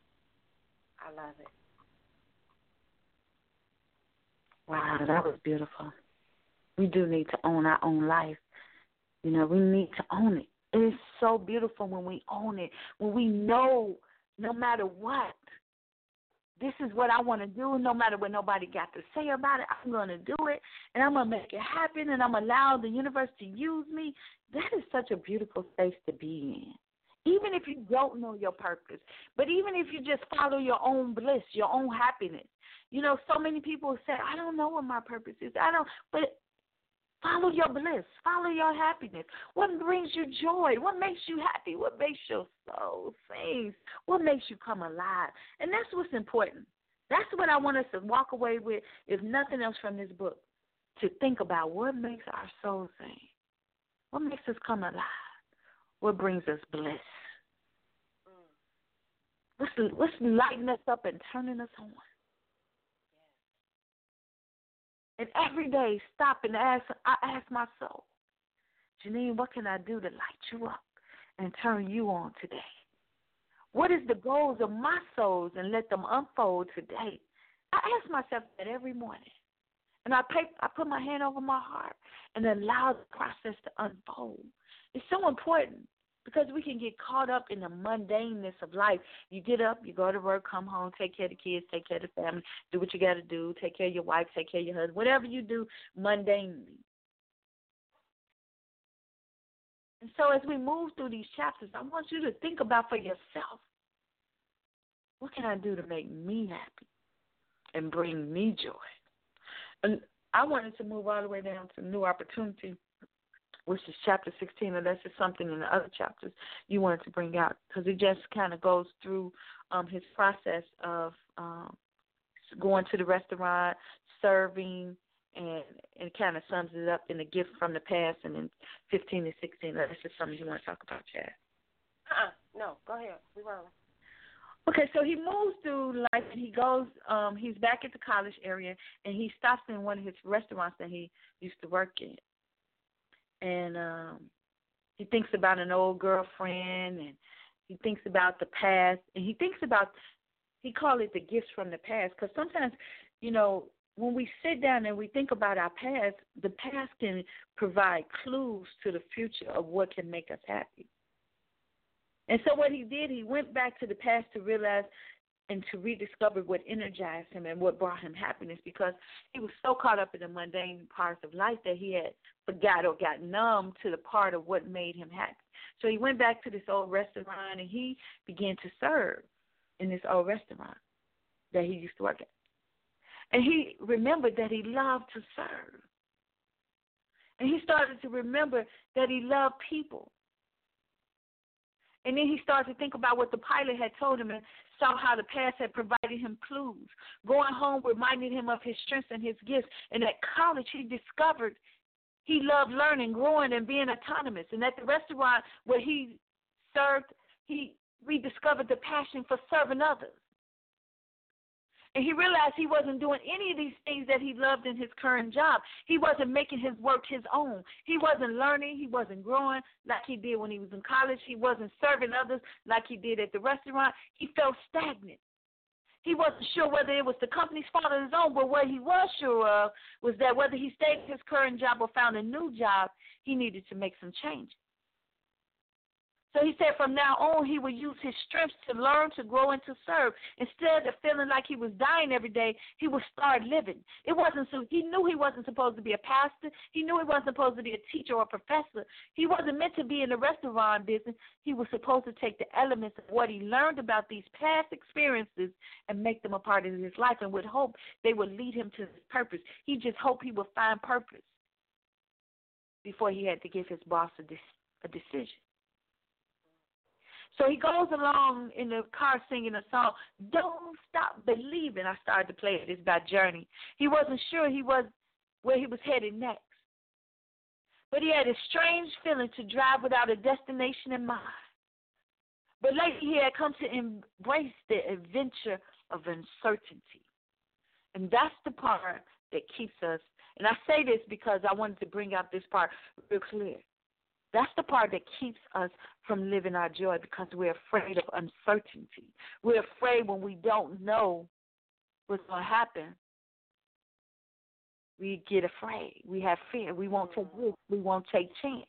I love it. Wow, that was beautiful. We do need to own our own life. You know, we need to own it. It is so beautiful when we own it, when we know no matter what, this is what I want to do, no matter what nobody got to say about it, I'm going to do it, and I'm going to make it happen, and I'm going to allow the universe to use me. That is such a beautiful space to be in, even if you don't know your purpose, but even if you just follow your own bliss, your own happiness. You know, so many people say, I don't know what my purpose is. I don't, but follow your bliss, follow your happiness. What brings you joy? What makes you happy? What makes your soul sing? What makes you come alive? And that's what's important. That's what I want us to walk away with, if nothing else from this book, to think about what makes our soul sing, what makes us come alive, what brings us bliss, what's, what's lighting us up and turning us on. And every day, stop and ask, I ask my soul, Janine, what can I do to light you up and turn you on today? What is the goals of my souls, and let them unfold today? I ask myself that every morning. And I, pay, I put my hand over my heart and allow the process to unfold. It's so important, because we can get caught up in the mundaneness of life. You get up, you go to work, come home, take care of the kids, take care of the family, do what you got to do, take care of your wife, take care of your husband, whatever you do mundanely. And so as we move through these chapters, I want you to think about for yourself, what can I do to make me happy and bring me joy? And I wanted to move all the way down to New Opportunity, which is chapter sixteen, and that's just something in the other chapters you wanted to bring out, because it just kind of goes through um, his process of um, going to the restaurant, serving, and it kind of sums it up in a gift from the past, and then fifteen and sixteen, that's just something you want to talk about, Chad. Uh-uh. No, go ahead. We rolling. Okay, so he moves through life, and he goes, um, he's back at the college area, and he stops in one of his restaurants that he used to work in. And um, he thinks about an old girlfriend, and he thinks about the past, and he thinks about He called it the gifts from the past, because sometimes, you know, when we sit down and we think about our past, the past can provide clues to the future of what can make us happy. And so what he did, he went back to the past to realize and to rediscover what energized him and what brought him happiness, because he was so caught up in the mundane parts of life that he had forgot or got numb to the part of what made him happy. So he went back to this old restaurant and he began to serve in this old restaurant that he used to work at. And he remembered that he loved to serve. And he started to remember that he loved people. And then he started to think about what the pilot had told him and saw how the past had provided him clues. Going home reminded him of his strengths and his gifts. And at college, he discovered he loved learning, growing, and being autonomous. And at the restaurant where he served, he rediscovered the passion for serving others. And he realized he wasn't doing any of these things that he loved in his current job. He wasn't making his work his own. He wasn't learning. He wasn't growing like he did when he was in college. He wasn't serving others like he did at the restaurant. He felt stagnant. He wasn't sure whether it was the company's fault or his own, but what he was sure of was that whether he stayed in his current job or found a new job, he needed to make some changes. So he said from now on he would use his strengths to learn, to grow, and to serve. Instead of feeling like he was dying every day, he would start living. It wasn't so he knew he wasn't supposed to be a pastor. He knew he wasn't supposed to be a teacher or a professor. He wasn't meant to be in the restaurant business. He was supposed to take the elements of what he learned about these past experiences and make them a part of his life, and would hope they would lead him to his purpose. He just hoped he would find purpose before he had to give his boss a, de- a decision. So he goes along in the car singing a song, Don't Stop Believing. I started to play it. It's about Journey. He wasn't sure he was where he was headed next. But he had a strange feeling to drive without a destination in mind. But lately he had come to embrace the adventure of uncertainty. And that's the part that keeps us. And I say this because I wanted to bring out this part real clear. That's the part that keeps us from living our joy, because we're afraid of uncertainty. We're afraid when we don't know what's going to happen. We get afraid. We have fear. We won't take risk. We won't take chance.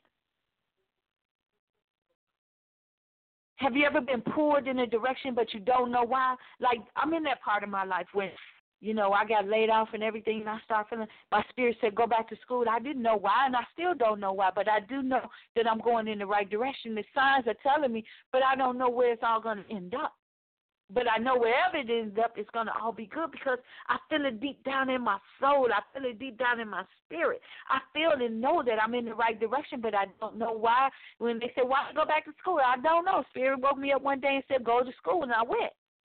Have you ever been pulled in a direction but you don't know why? Like, I'm in that part of my life when, you know, I got laid off and everything, and I started feeling, my spirit said, go back to school. I didn't know why, and I still don't know why, but I do know that I'm going in the right direction. The signs are telling me, but I don't know where it's all going to end up. But I know wherever it ends up, it's going to all be good, because I feel it deep down in my soul. I feel it deep down in my spirit. I feel and know that I'm in the right direction, but I don't know why. When they said, why go back to school? I don't know. Spirit woke me up one day and said, go to school, and I went.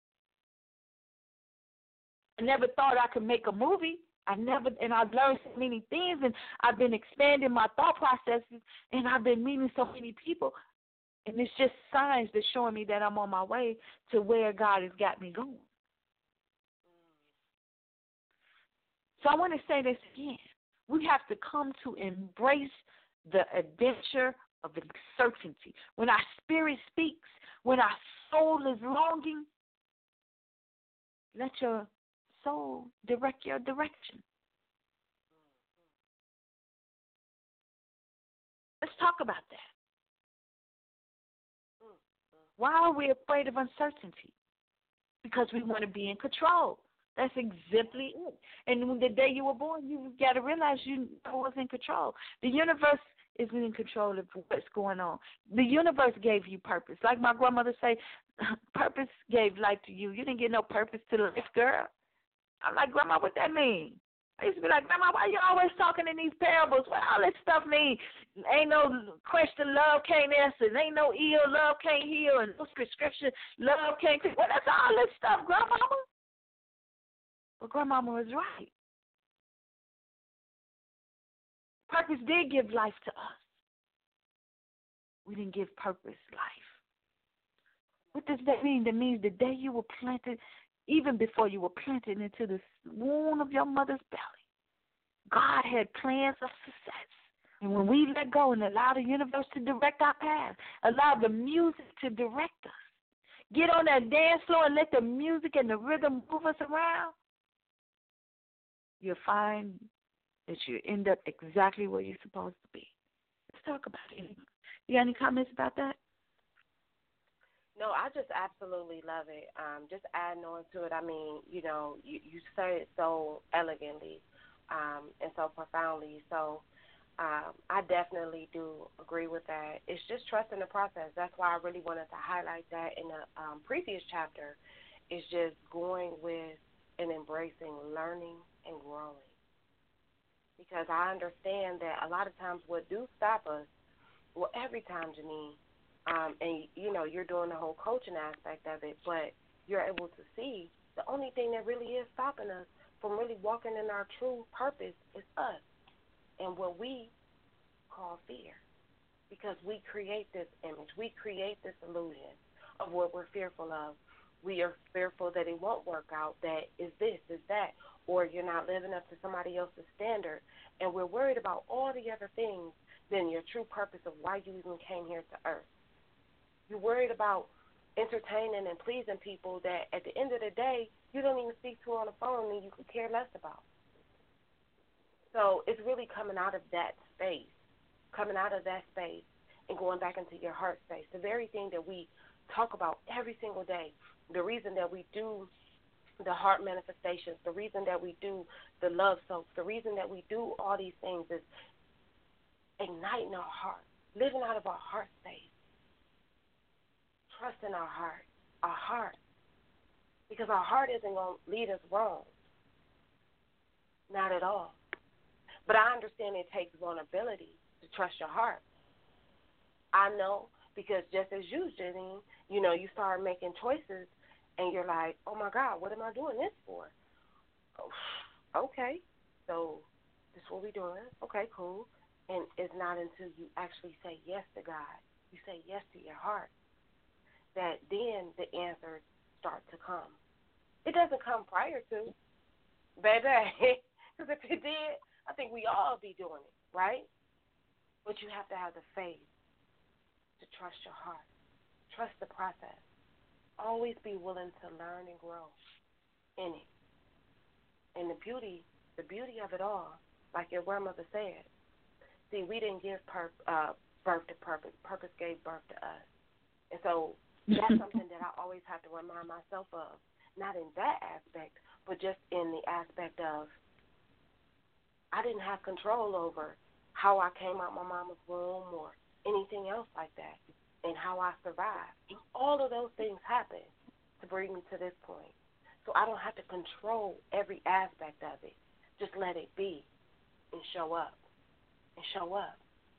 I never thought I could make a movie. I never, and I've learned so many things, and I've been expanding my thought processes, and I've been meeting so many people, and it's just signs that's showing me that I'm on my way to where God has got me going. So I want to say this again. We have to come to embrace the adventure of uncertainty. When our spirit speaks, when our soul is longing, let your soul direct your direction. Let's talk about that. Why are we afraid of uncertainty? Because we want to be in control. That's exactly it. And the day you were born, you got to realize you was in control. The universe is in control of what's going on. The universe gave you purpose. Like my grandmother say, purpose gave life to you. You didn't get no purpose to life, girl. I'm like, Grandma, what that mean? I used to be like, Grandma, why you always talking in these parables? What all that stuff mean? Ain't no question love can't answer. Ain't no ill love can't heal. And no prescription love can't fix. Well, that's all that stuff, Grandmama. But Grandmama was right. Purpose did give life to us. We didn't give purpose life. What does that mean? That means the day you were planted, even before you were planted into the womb of your mother's belly, God had plans of success. And when we let go and allow the universe to direct our path, allow the music to direct us, get on that dance floor and let the music and the rhythm move us around, you'll find that you end up exactly where you're supposed to be. Let's talk about it. You got any comments about that? No, I just absolutely love it. Um, just adding on to it, I mean, you know, you, you say it so elegantly um, and so profoundly. So um, I definitely do agree with that. It's just trusting the process. That's why I really wanted to highlight that in the um, previous chapter. Is just going with and embracing learning and growing. Because I understand that a lot of times what do stop us, well, every time, Janine, Um, and, you know, you're doing the whole coaching aspect of it, but you're able to see the only thing that really is stopping us from really walking in our true purpose is us and what we call fear. Because we create this image. We create this illusion of what we're fearful of. We are fearful that it won't work out, that is this, is that, or you're not living up to somebody else's standard. And we're worried about all the other things than your true purpose of why you even came here to earth. You're worried about entertaining and pleasing people that at the end of the day you don't even speak to on the phone and you could care less about. So it's really coming out of that space, coming out of that space and going back into your heart space. The very thing that we talk about every single day, the reason that we do the heart manifestations, the reason that we do the love soaps, the reason that we do all these things is igniting our heart, living out of our heart space. Trust in our heart, our heart, because our heart isn't going to lead us wrong, not at all. But I understand it takes vulnerability to trust your heart. I know because just as you, Janine, you know, you start making choices and you're like, oh, my God, what am I doing this for? Oh, okay, so this is what we're doing. Okay, cool. And it's not until you actually say yes to God, you say yes to your heart, that then the answers start to come. It doesn't come prior to, baby, because if it did, I think we all be doing it, right? But you have to have the faith to trust your heart. Trust the process. Always be willing to learn and grow in it. And the beauty, the beauty of it all, like your grandmother said, see, we didn't give pur- uh, birth to purpose. Purpose gave birth to us. And so that's something that I always have to remind myself of, not in that aspect, but just in the aspect of I didn't have control over how I came out my mama's womb or anything else like that and how I survived. All of those things happened to bring me to this point. So I don't have to control every aspect of it. Just let it be and show up and show up.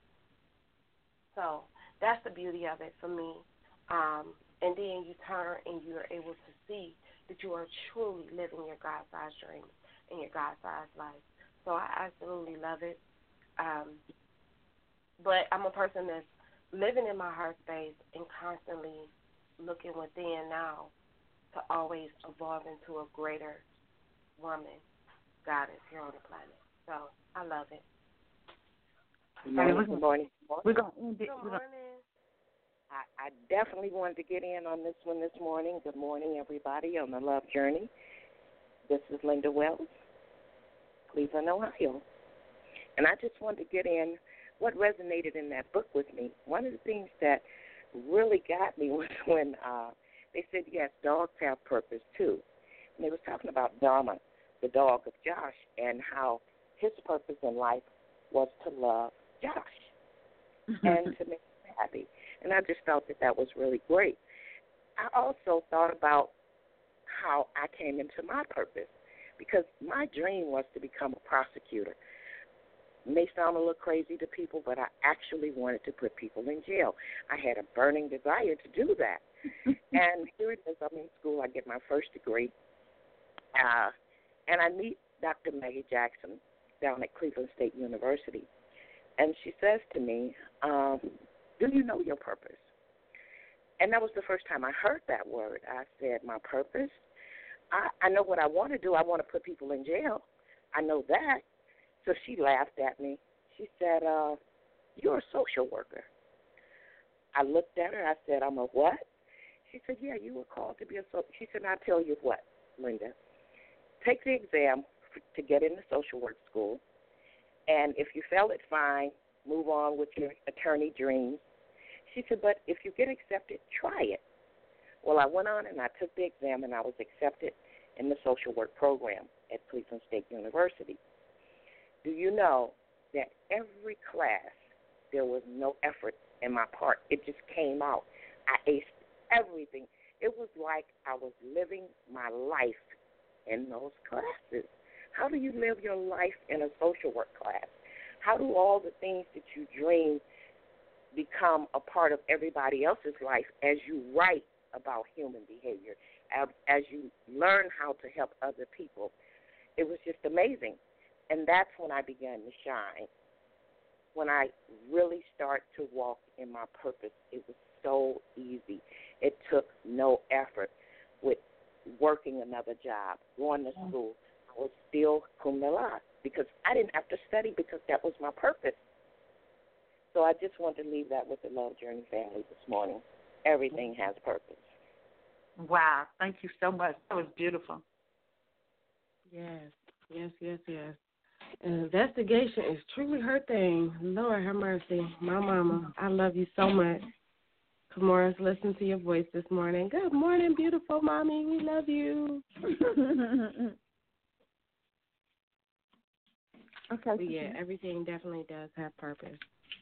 So that's the beauty of it for me. Um, and then you turn and you're able to see that you are truly living your God-sized dream and your God-sized life. So I absolutely love it. Um, but I'm a person that's living in my heart space and constantly looking within now to always evolve into a greater woman God is here on the planet. So I love it. Good morning. Good morning. We're going to end it. Good morning. I, I definitely wanted to get in on this one this morning. Good morning, everybody, on the Love Journey. This is Linda Wells, Cleveland, Ohio. And I just wanted to get in what resonated in that book with me. One of the things that really got me was when uh, they said, yes, dogs have purpose too. And they was talking about Dharma, the dog of Josh, and how his purpose in life was to love Josh and to make him happy. And I just felt that that was really great. I also thought about how I came into my purpose, because my dream was to become a prosecutor. It may sound a little crazy to people, but I actually wanted to put people in jail. I had a burning desire to do that. And here it is. I'm in school. I get my first degree. Uh, and I meet Doctor Maggie Jackson down at Cleveland State University. And she says to me, um, do you know your purpose? And that was the first time I heard that word. I said, my purpose? I, I know what I want to do. I want to put people in jail. I know that. So she laughed at me. She said, uh, you're a social worker. I looked at her. I said, I'm a what? She said, yeah, you were called to be a social. She said, I'll tell you what, Linda. Take the exam to get into social work school, and if you fail it, fine, move on with your attorney dreams. She said, but if you get accepted, try it. Well, I went on and I took the exam, and I was accepted in the social work program at Cleveland State University. Do you know that every class, there was no effort in my part. It just came out. I aced everything. It was like I was living my life in those classes. How do you live your life in a social work class? How do all the things that you dream become a part of everybody else's life as you write about human behavior, as, as you learn how to help other people? It was just amazing. And that's when I began to shine. When I really start to walk in my purpose, it was so easy. It took no effort. With working another job, going to school, I was still cum laude because I didn't have to study because that was my purpose. So I just want to leave that with the Love Journey family this morning. Everything has purpose. Wow. Thank you so much. That was beautiful. Yes, yes, yes, yes. Investigation is truly her thing. Lord have mercy. My mama, I love you so much. Morris, listen to your voice this morning. Good morning, beautiful mommy. We love you. Okay. But yeah, everything definitely does have purpose.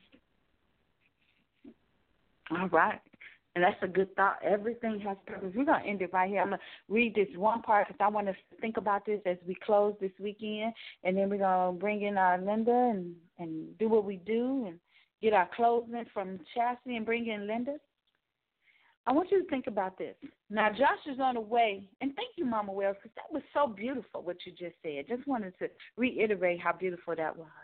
All right. And that's a good thought. Everything has purpose. We're going to end it right here. I'm going to read this one part because I want us to think about this as we close this weekend. And then we're going to bring in our Linda and, and do what we do and get our closing from Chastity and bring in Linda. I want you to think about this. Now, Josh is on the way, and thank you, Mama Wells, because that was so beautiful what you just said. Just wanted to reiterate how beautiful that was.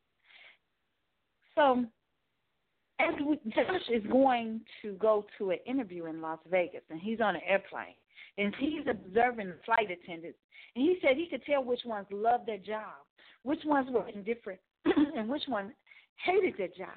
So, as we, Josh is going to go to an interview in Las Vegas, and he's on an airplane, and he's observing the flight attendants, and he said he could tell which ones loved their job, which ones were indifferent, and which ones hated their job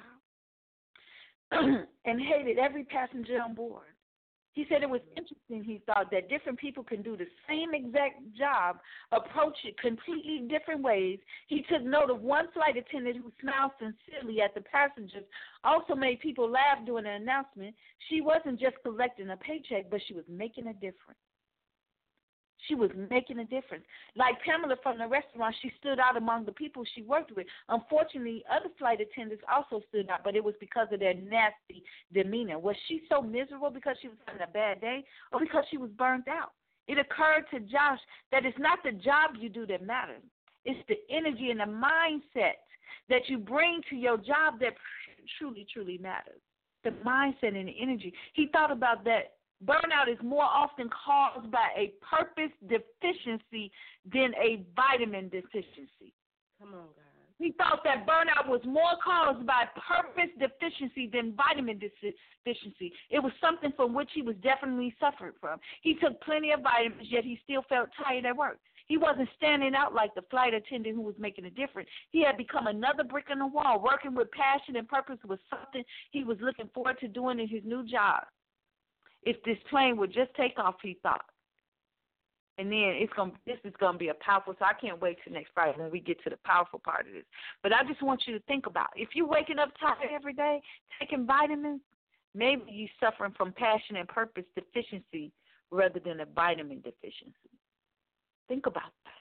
and hated every passenger on board. He said it was interesting, he thought, that different people can do the same exact job, approach it completely different ways. He took note of one flight attendant who smiled sincerely at the passengers, also made people laugh during the announcement. She wasn't just collecting a paycheck, but she was making a difference. She was making a difference. Like Pamela from the restaurant, she stood out among the people she worked with. Unfortunately, other flight attendants also stood out, but it was because of their nasty demeanor. Was she so miserable because she was having a bad day or because she was burnt out? It occurred to Josh that it's not the job you do that matters. It's the energy and the mindset that you bring to your job that truly, truly matters. The mindset and the energy. He thought about that. Burnout is more often caused by a purpose deficiency than a vitamin deficiency. Come on, guys. He thought that burnout was more caused by purpose deficiency than vitamin deficiency. It was something from which he was definitely suffering from. He took plenty of vitamins, yet he still felt tired at work. He wasn't standing out like the flight attendant who was making a difference. He had become another brick in the wall. Working with passion and purpose was something he was looking forward to doing in his new job. If this plane would just take off, he thought. And then it's gonna, this is going to be a powerful, so I can't wait till next Friday when we get to the powerful part of this. But I just want you to think about, if you're waking up tired every day, taking vitamins, maybe you're suffering from passion and purpose deficiency rather than a vitamin deficiency. Think about that.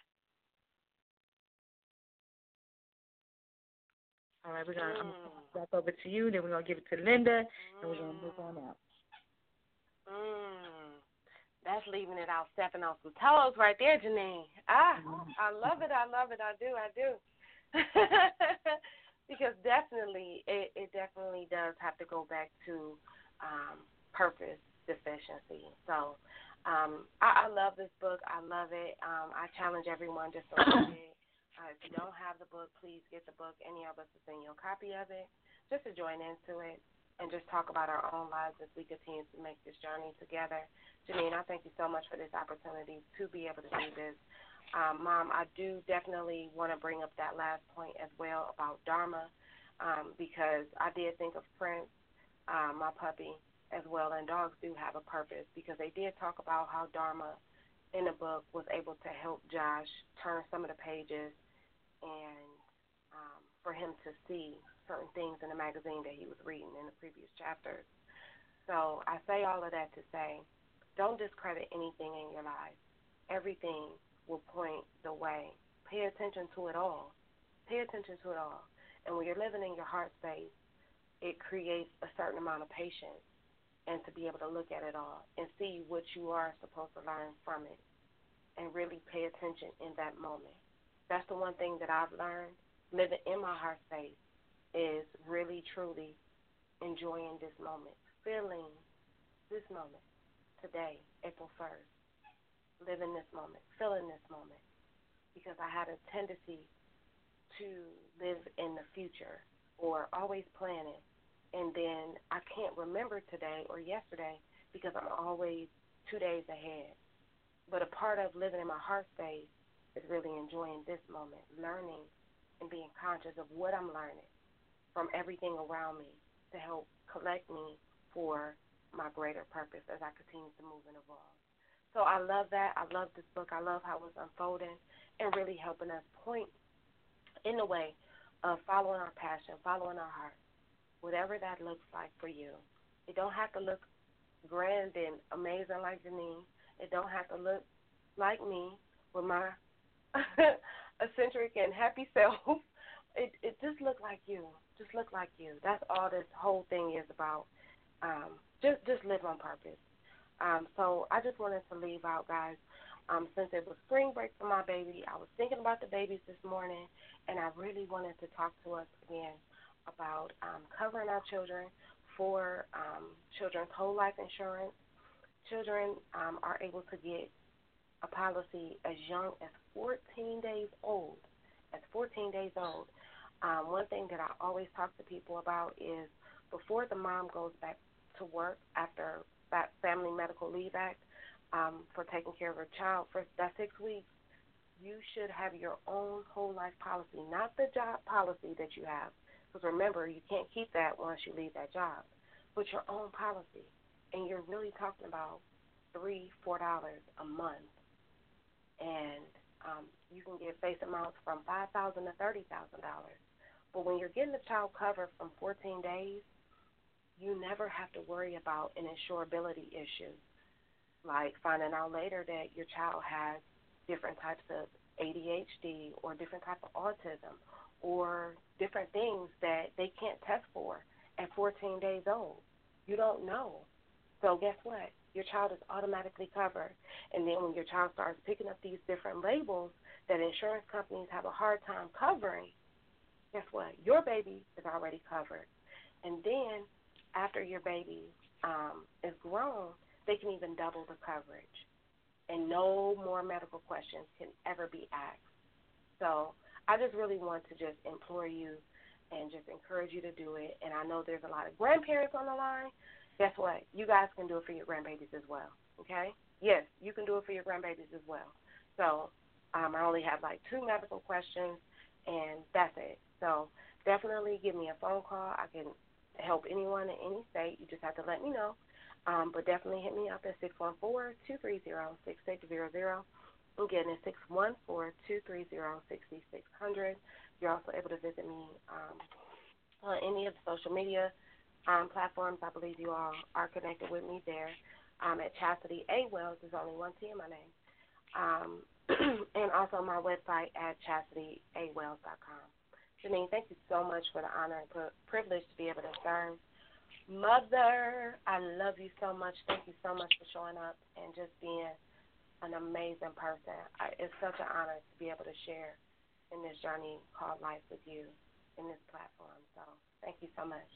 All right, we're going to, I'm going to pass it back over to you, then we're going to give it to Linda, and we're going to move on out. Mm, that's leaving it out, stepping on some toes right there, Janine. Ah, I love it, I love it, I do, I do. Because definitely, it, it definitely does have to go back to um, purpose deficiency. So um, I, I love this book. I love it. Um, I challenge everyone just to read it. Uh, if you don't have the book, please get the book. Any of us will send you a copy of it just to join into it. And just talk about our own lives as we continue to make this journey together. Janine, I thank you so much for this opportunity to be able to do this. Um, Mom, I do definitely want to bring up that last point as well about Dharma um, because I did think of Prince, uh, my puppy, as well, and dogs do have a purpose, because they did talk about how Dharma in the book was able to help Josh turn some of the pages and um, for him to see certain things in the magazine that he was reading in the previous chapters. So I say all of that to say, don't discredit anything in your life. Everything will point the way. Pay attention to it all. Pay attention to it all. And when you're living in your heart space, it creates a certain amount of patience and to be able to look at it all and see what you are supposed to learn from it and really pay attention in that moment. That's the one thing that I've learned, living in my heart space, is really, truly enjoying this moment, feeling this moment today, April first, living this moment, feeling this moment, because I had a tendency to live in the future or always planning, and then I can't remember today or yesterday because I'm always two days ahead. But a part of living in my heart space is really enjoying this moment, learning and being conscious of what I'm learning from everything around me to help collect me for my greater purpose as I continue to move and evolve. So I love that. I love this book. I love how it's unfolding and really helping us point in the way of following our passion, following our heart, whatever that looks like for you. It don't have to look grand and amazing like Janine. It don't have to look like me with my eccentric and happy self. It it just look like you. Just look like you. That's all this whole thing is about. Um, just just live on purpose. Um, so I just wanted to leave out, guys, um, since it was spring break for my baby, I was thinking about the babies this morning, and I really wanted to talk to us again about um, covering our children for um, children's whole life insurance. Children um, are able to get a policy as young as fourteen days old. At fourteen days old. Um, one thing that I always talk to people about is before the mom goes back to work after that Family Medical Leave Act um, for taking care of her child for that six weeks, you should have your own whole life policy, not the job policy that you have. Because remember, you can't keep that once you leave that job, but your own policy. And you're really talking about three, four dollars a month, and um, you can get face amounts from five thousand to thirty thousand dollars. But when you're getting the child covered from fourteen days, you never have to worry about an insurability issue, like finding out later that your child has different types of A D H D or different types of autism or different things that they can't test for at fourteen days old. You don't know. So guess what? Your child is automatically covered. And then when your child starts picking up these different labels that insurance companies have a hard time covering, guess what? Your baby is already covered. And then after your baby um, is grown, they can even double the coverage. And no more medical questions can ever be asked. So I just really want to just implore you and just encourage you to do it. And I know there's a lot of grandparents on the line. Guess what? You guys can do it for your grandbabies as well, okay? Yes, you can do it for your grandbabies as well. So um, I only have like two medical questions, and that's it. So definitely give me a phone call. I can help anyone in any state. You just have to let me know. Um, but definitely hit me up at six one four, two three zero, six six zero zero. Again, it's six one four, two three zero, six six zero zero. You're also able to visit me um, on any of the social media Um, platforms. I believe you all are connected with me there. Um, at Chastity A. Wells, there's only one T in my name. Um, and also my website at chastity a wells dot com. Janine, thank you so much for the honor and pri- privilege to be able to serve. Mother, I love you so much. Thank you so much for showing up and just being an amazing person. I, it's such an honor to be able to share in this journey called life with you in this platform. So thank you so much.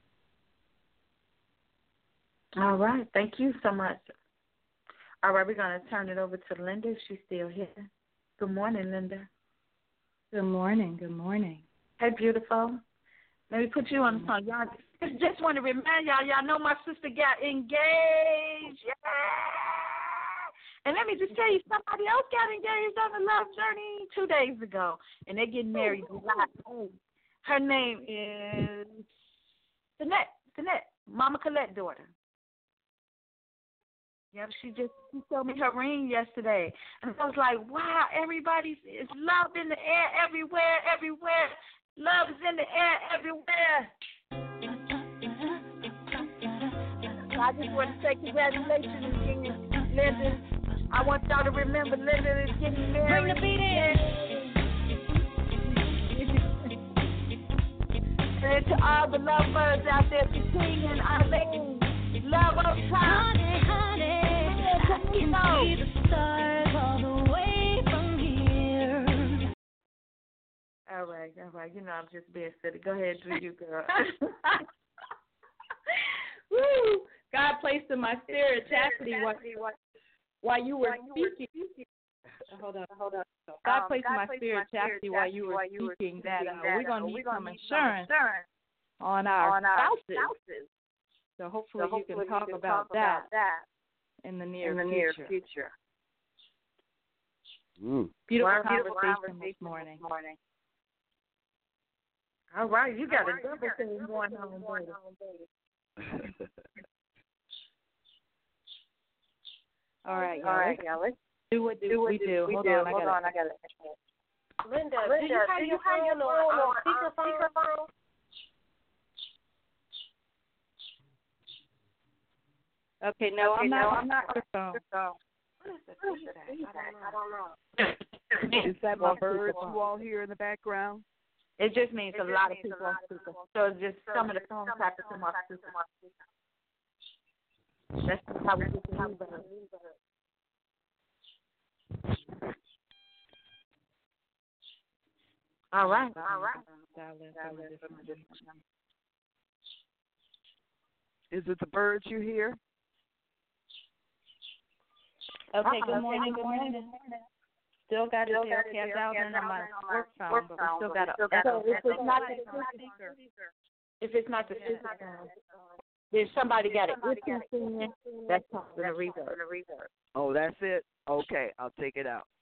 All right. Thank you so much. All right, we're going to turn it over to Linda if she's still here. Good morning, Linda. Good morning. Good morning. Hey, beautiful. Let me put you on the phone. Y'all just want to remind y'all, y'all know my sister got engaged. Yeah. And let me just tell you, somebody else got engaged on the Love Journey two days ago, and they're getting married July. Her name is Sinette. Sinette, Mama Colette's daughter. Yep, she just she showed me her ring yesterday, and I was like, wow, everybody's it's love in the air everywhere, everywhere. Love is in the air everywhere. I just want to say congratulations again, Linda. I want y'all to remember Linda is getting married. Bring the beat in. And to all the lovebirds out there, Katrina and Eileen, love up top. Honey, honey, I can see the stars all the way from here. All right, all right. You know I'm just being silly. Go ahead, do you, girl. Woo! God placed in my spirit chastity while, while you were speaking. Hold on, hold on. God placed in my spirit chastity while you were speaking that uh, we're going to need some insurance on our spouses. So hopefully you can talk about that in the near future. Mm. Beautiful conversation this morning. All right, you got a double thing going on, baby. All right, y'all. All right, y'all. Let's do what do we do. Hold on, I got Hold on, I got it. Linda, Linda, do you have your phone on um, speakerphone? Okay, no, okay, I'm not. No, I'm not your phone. What is the feature that? I don't know. Is that my birds you all hear in the background? It just means it a just lot of means people on speaker. So it's just some of the phones have to come off speaker. That's how we get the reverb. All right, all right. Is it the birds you hear? Okay, good morning, good morning. Still got it there, cast out in my work phone, but we still got it. So if it's not the speaker, if it's not the speaker, then somebody got an earpiece in, that's causing the reverb. Oh, that's it? Okay, I'll take it out.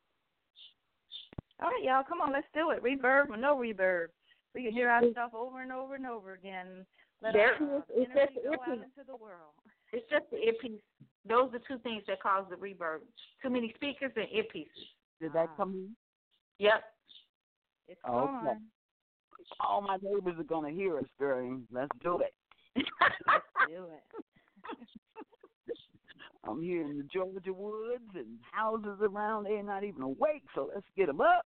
All right, y'all, come on, let's do it. Reverb or no reverb. We can hear our stuff over and over and over again. Let There our, is. It's just the go out earpiece. into the world. It's just the earpiece. Those are two things that cause the reverb. Too many speakers and earpieces. Did that come in? Yep. It's okay. on. All my neighbors are going to hear us during. Let's do it. Let's do it. I'm here in the Georgia woods and houses around. They're not even awake, so let's get them up.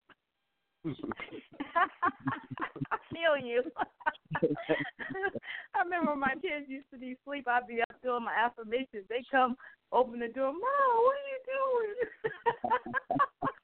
I feel you. I remember when my kids used to be asleep. I'd be up doing my affirmations. They come open the door. Mom, what are you doing?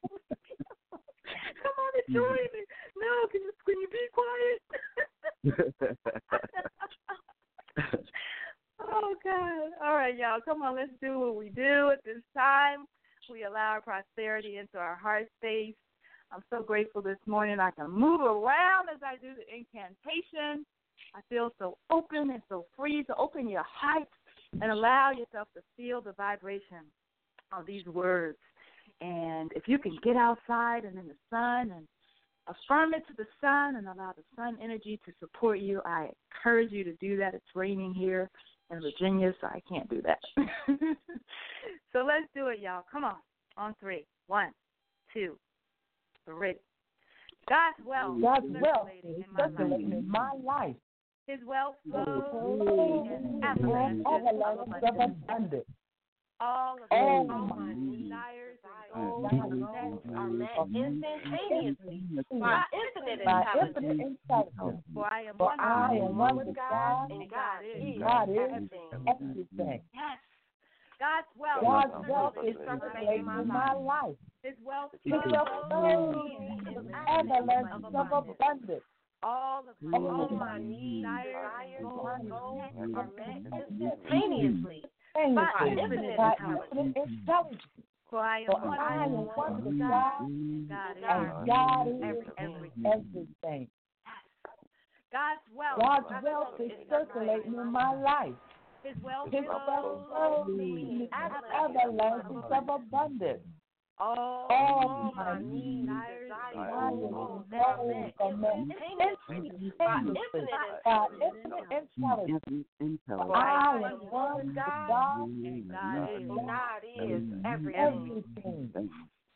Come on and join me. No, can you, can you be quiet? Oh, God. All right, y'all. Come on, let's do what we do at this time. We allow our prosperity into our heart space. I'm so grateful this morning I can move around as I do the incantation. I feel so open and so free. So open your heart and allow yourself to feel the vibration of these words. And if you can get outside and in the sun and affirm it to the sun and allow the sun energy to support you, I encourage you to do that. It's raining here in Virginia, so I can't do that. So let's do it, y'all. Come on. On three. One, two, three. God's wealth God's is wealth circulating is in my circulating life. in my life. His wealth flows in avalanches of abundance. All of All my desires and goals are met instantaneously by infinite by intelligence. infinite intelligence. For I am For one I am one with God, and God is God is everything. everything. Yes. God's wealth God's wealth is is circulating circulating in in my my life. life. His wealth His wealth flows flows in in avalanches avalanches of of abundance. abundance. All of my, All all of my my needs, desires, and goals goals are met instantaneously by Infinitely, infinite by intelligence. infinite intelligence. For I am For one I am with one with God, God, and God is and God is everything. everything. God's wealth, God's wealth is circulating in my life. His wealth His wealth flows in avalanches of abundance. All, all my my needs, desires, desires, all all met instantaneously by infinite by intelligence. infinite intelligence. For I I am am one with God, and God is, God is everything. everything.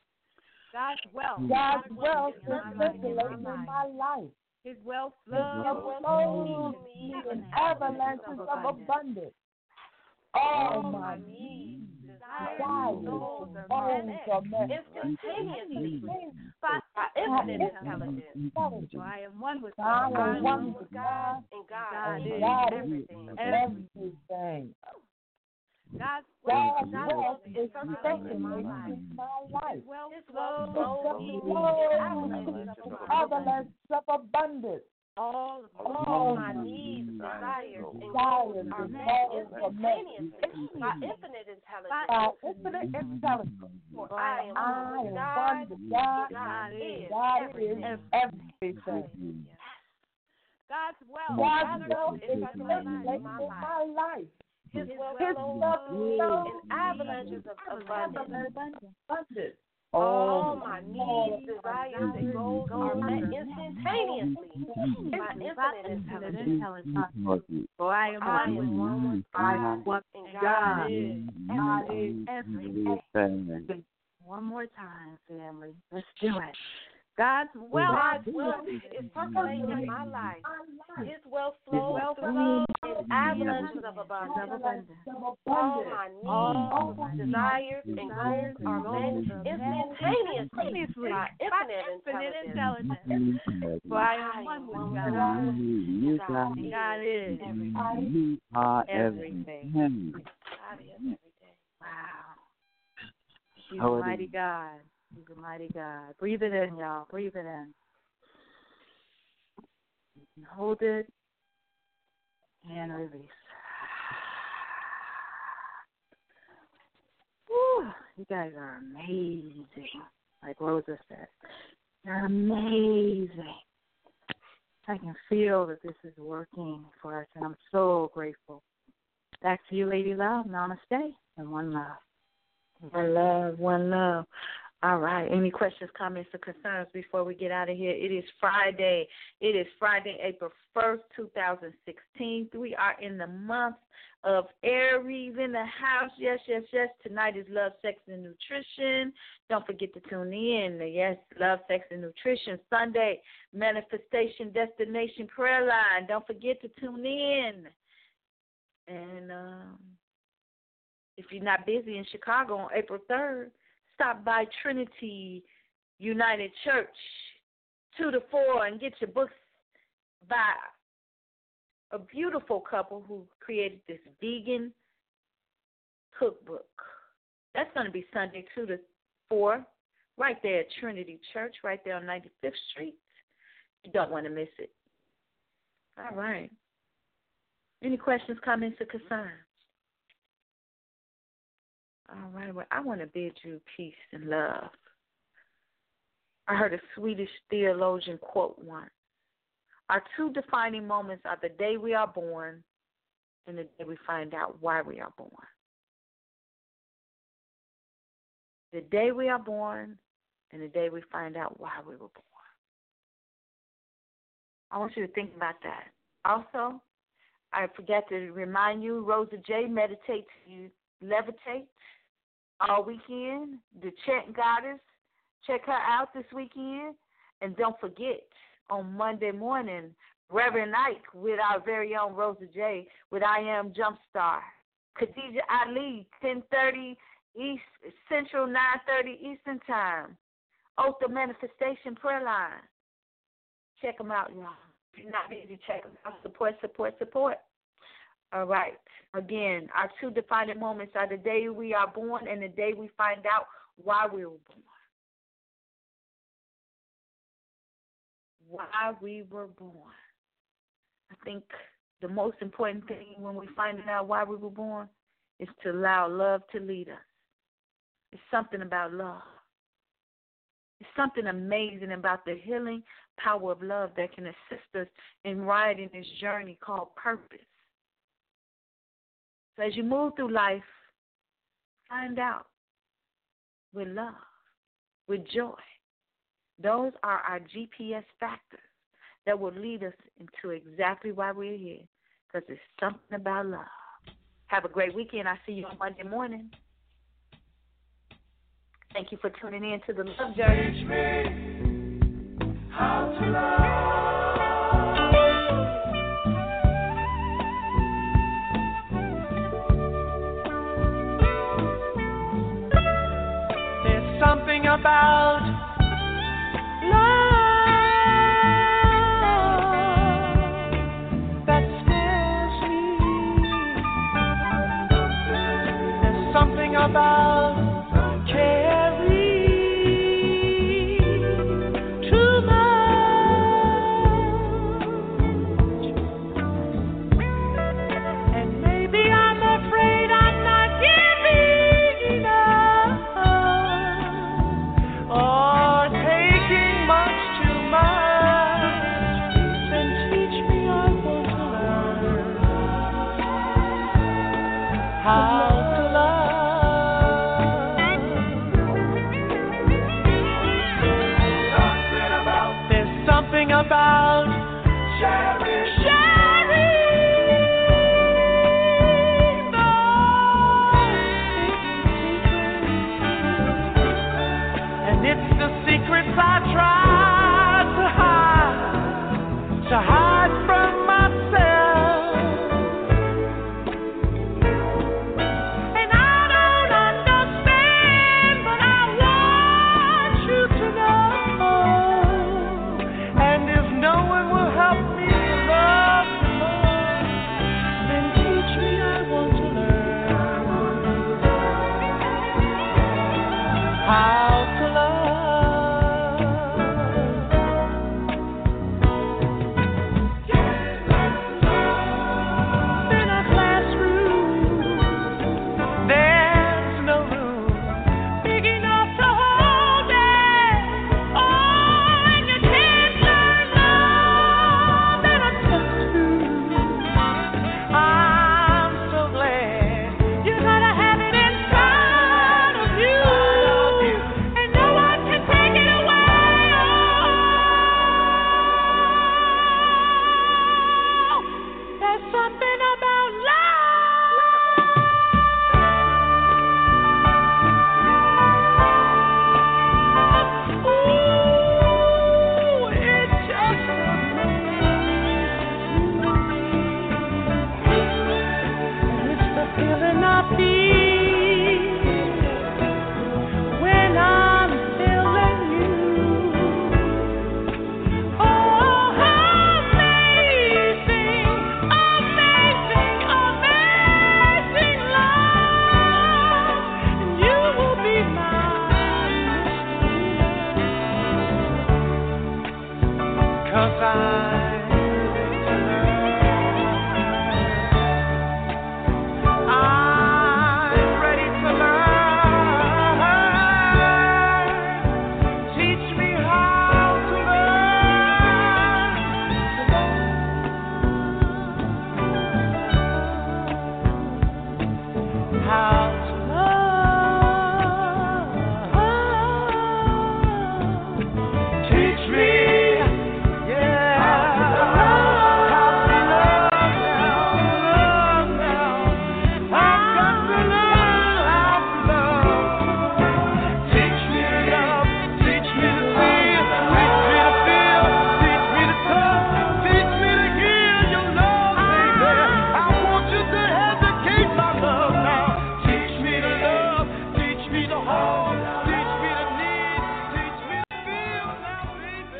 God's wealth. God's wealth is circulating circulating in my life. His wealth His flows flows me in avalanches of abundance. All my needs, desires, goals are met instantaneously by infinite intelligence. For I am one with I God. am one with God, And God, and is God is everything. everything. God's God's wealth wealth is is circulating in my life. in my life. His wealth His wealth flows flows Flows me me in avalanches of abundance. all all my needs, desires, and goals are met instantaneously by infinite intelligence. By infinite intelligence. For I am I one with am God, one with God, God is God everything. is everything. God's wealth. God's God's wealth wealth is is circulating circulating in in my life. His wealth His wealth flows flows in avalanches of abundance. abundance. All my needs, desires, and goals are met instantaneously by infinite intelligence. For I am I one with am one with God, and God is God everything. is everything. One more time, family. Let's do it. God's wealth. God's wealth is circulating in my life. His wealth flows through in avalanches of abundance. All my needs, desires, and goals are met instantaneously by infinite intelligence. For I am one with God. You got And God is You are everything. everything. God is everything. Wow. He's How a it mighty is. God. He's a mighty God. Breathe it in, y'all. Breathe it in. Hold it and release. Whew, you guys are amazing. Like Rosa said, you're amazing. I can feel that this is working for us, and I'm so grateful. Back to you, Lady Love. Namaste and one love. One love, one love. All right. Any questions, comments, or concerns before we get out of here? It is Friday. It is Friday, April first, two thousand sixteen. We are in the month of Aries in the house. Yes, yes, yes. Tonight is Love, Sex, and Nutrition. Don't forget to tune in. Yes, Love, Sex, and Nutrition. Sunday, Manifestation Destination Prayer Line. Don't forget to tune in. And um, if you're not busy in Chicago on April third, stop by Trinity United Church, two to four, and get your books by a beautiful couple who created this vegan cookbook. That's going to be Sunday, two to four, right there at Trinity Church, right there on ninety-fifth Street. You don't want to miss it. All right. Any questions, comments, or concerns? All right, well, I want to bid you peace and love. I heard a Swedish theologian quote once. Our two defining moments are the day we are born and the day we find out why we are born. The day we are born and the day we find out why we were born. I want you to think about that. Also, I forgot to remind you, Rosa J meditates, you levitate all weekend. The Chant Goddess, check her out this weekend. And don't forget, on Monday morning, Reverend Ike with our very own Rosa J with I Am Jumpstar. Khadijah Ali, ten thirty East Central, nine thirty Eastern Time. Oath of Manifestation Prayer Line. Check them out, y'all. If you're not busy, check them out. Support, support, support. All right. Again, our two defining moments are the day we are born and the day we find out why we were born. Why we were born. I think the most important thing when we find out why we were born is to allow love to lead us. It's something about love. It's something amazing about the healing power of love that can assist us in riding this journey called purpose. So as you move through life, find out with love. with joy. Those are our G P S factors that will lead us into exactly why we're here, because it's something about love. Have a great weekend. I'll see you on Monday morning. Thank you for tuning in to the Love Journey. Teach me how to love. There's something about love that scares me. There's something about about sharing, sharing and it's the secrets I try to hide, to hide from myself, and I don't understand, but I want you to know. And if no one will help me love you more, then teach me, I want to learn how to love. In a classroom, there's no room big enough to hold it. Oh, and you can't learn love in a textbook. I'm so glad you gotta have it inside of you, and no one can take it away. Oh, there's something about love. Ooh, it just amazes me. It's the feeling I feel when I'm feeling you. Oh, how amazing, amazing, amazing love. And you will be mine, 'cause I'm ready to learn. I'm ready to learn. Teach me how to learn. How to love. Teach me, yeah. How to love now, love now. I've got to learn how to love. Teach me to love, teach me to feel, teach me to feel, teach me to touch, teach me to hear your love, baby. I want you to educate my love now. Teach me to love, teach me to hold, teach me to need, teach me to feel now, baby.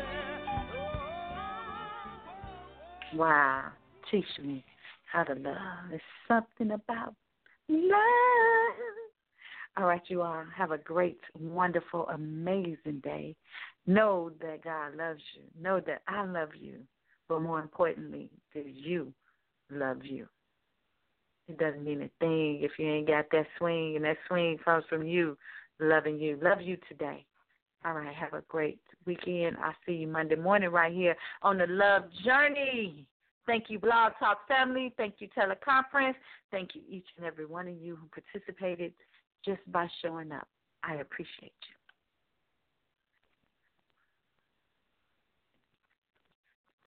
Wow. Teach me how to love. There's something about love. All right, you all. Have a great, wonderful, amazing day. Know that God loves you. Know that I love you. But more importantly, that you love you. It doesn't mean a thing if you ain't got that swing, and that swing comes from you loving you. Love you today. All right, have a great weekend. I'll see you Monday morning right here on the Love Journey. Thank you, Blog Talk family. Thank you, Teleconference. Thank you, each and every one of you who participated just by showing up. I appreciate you.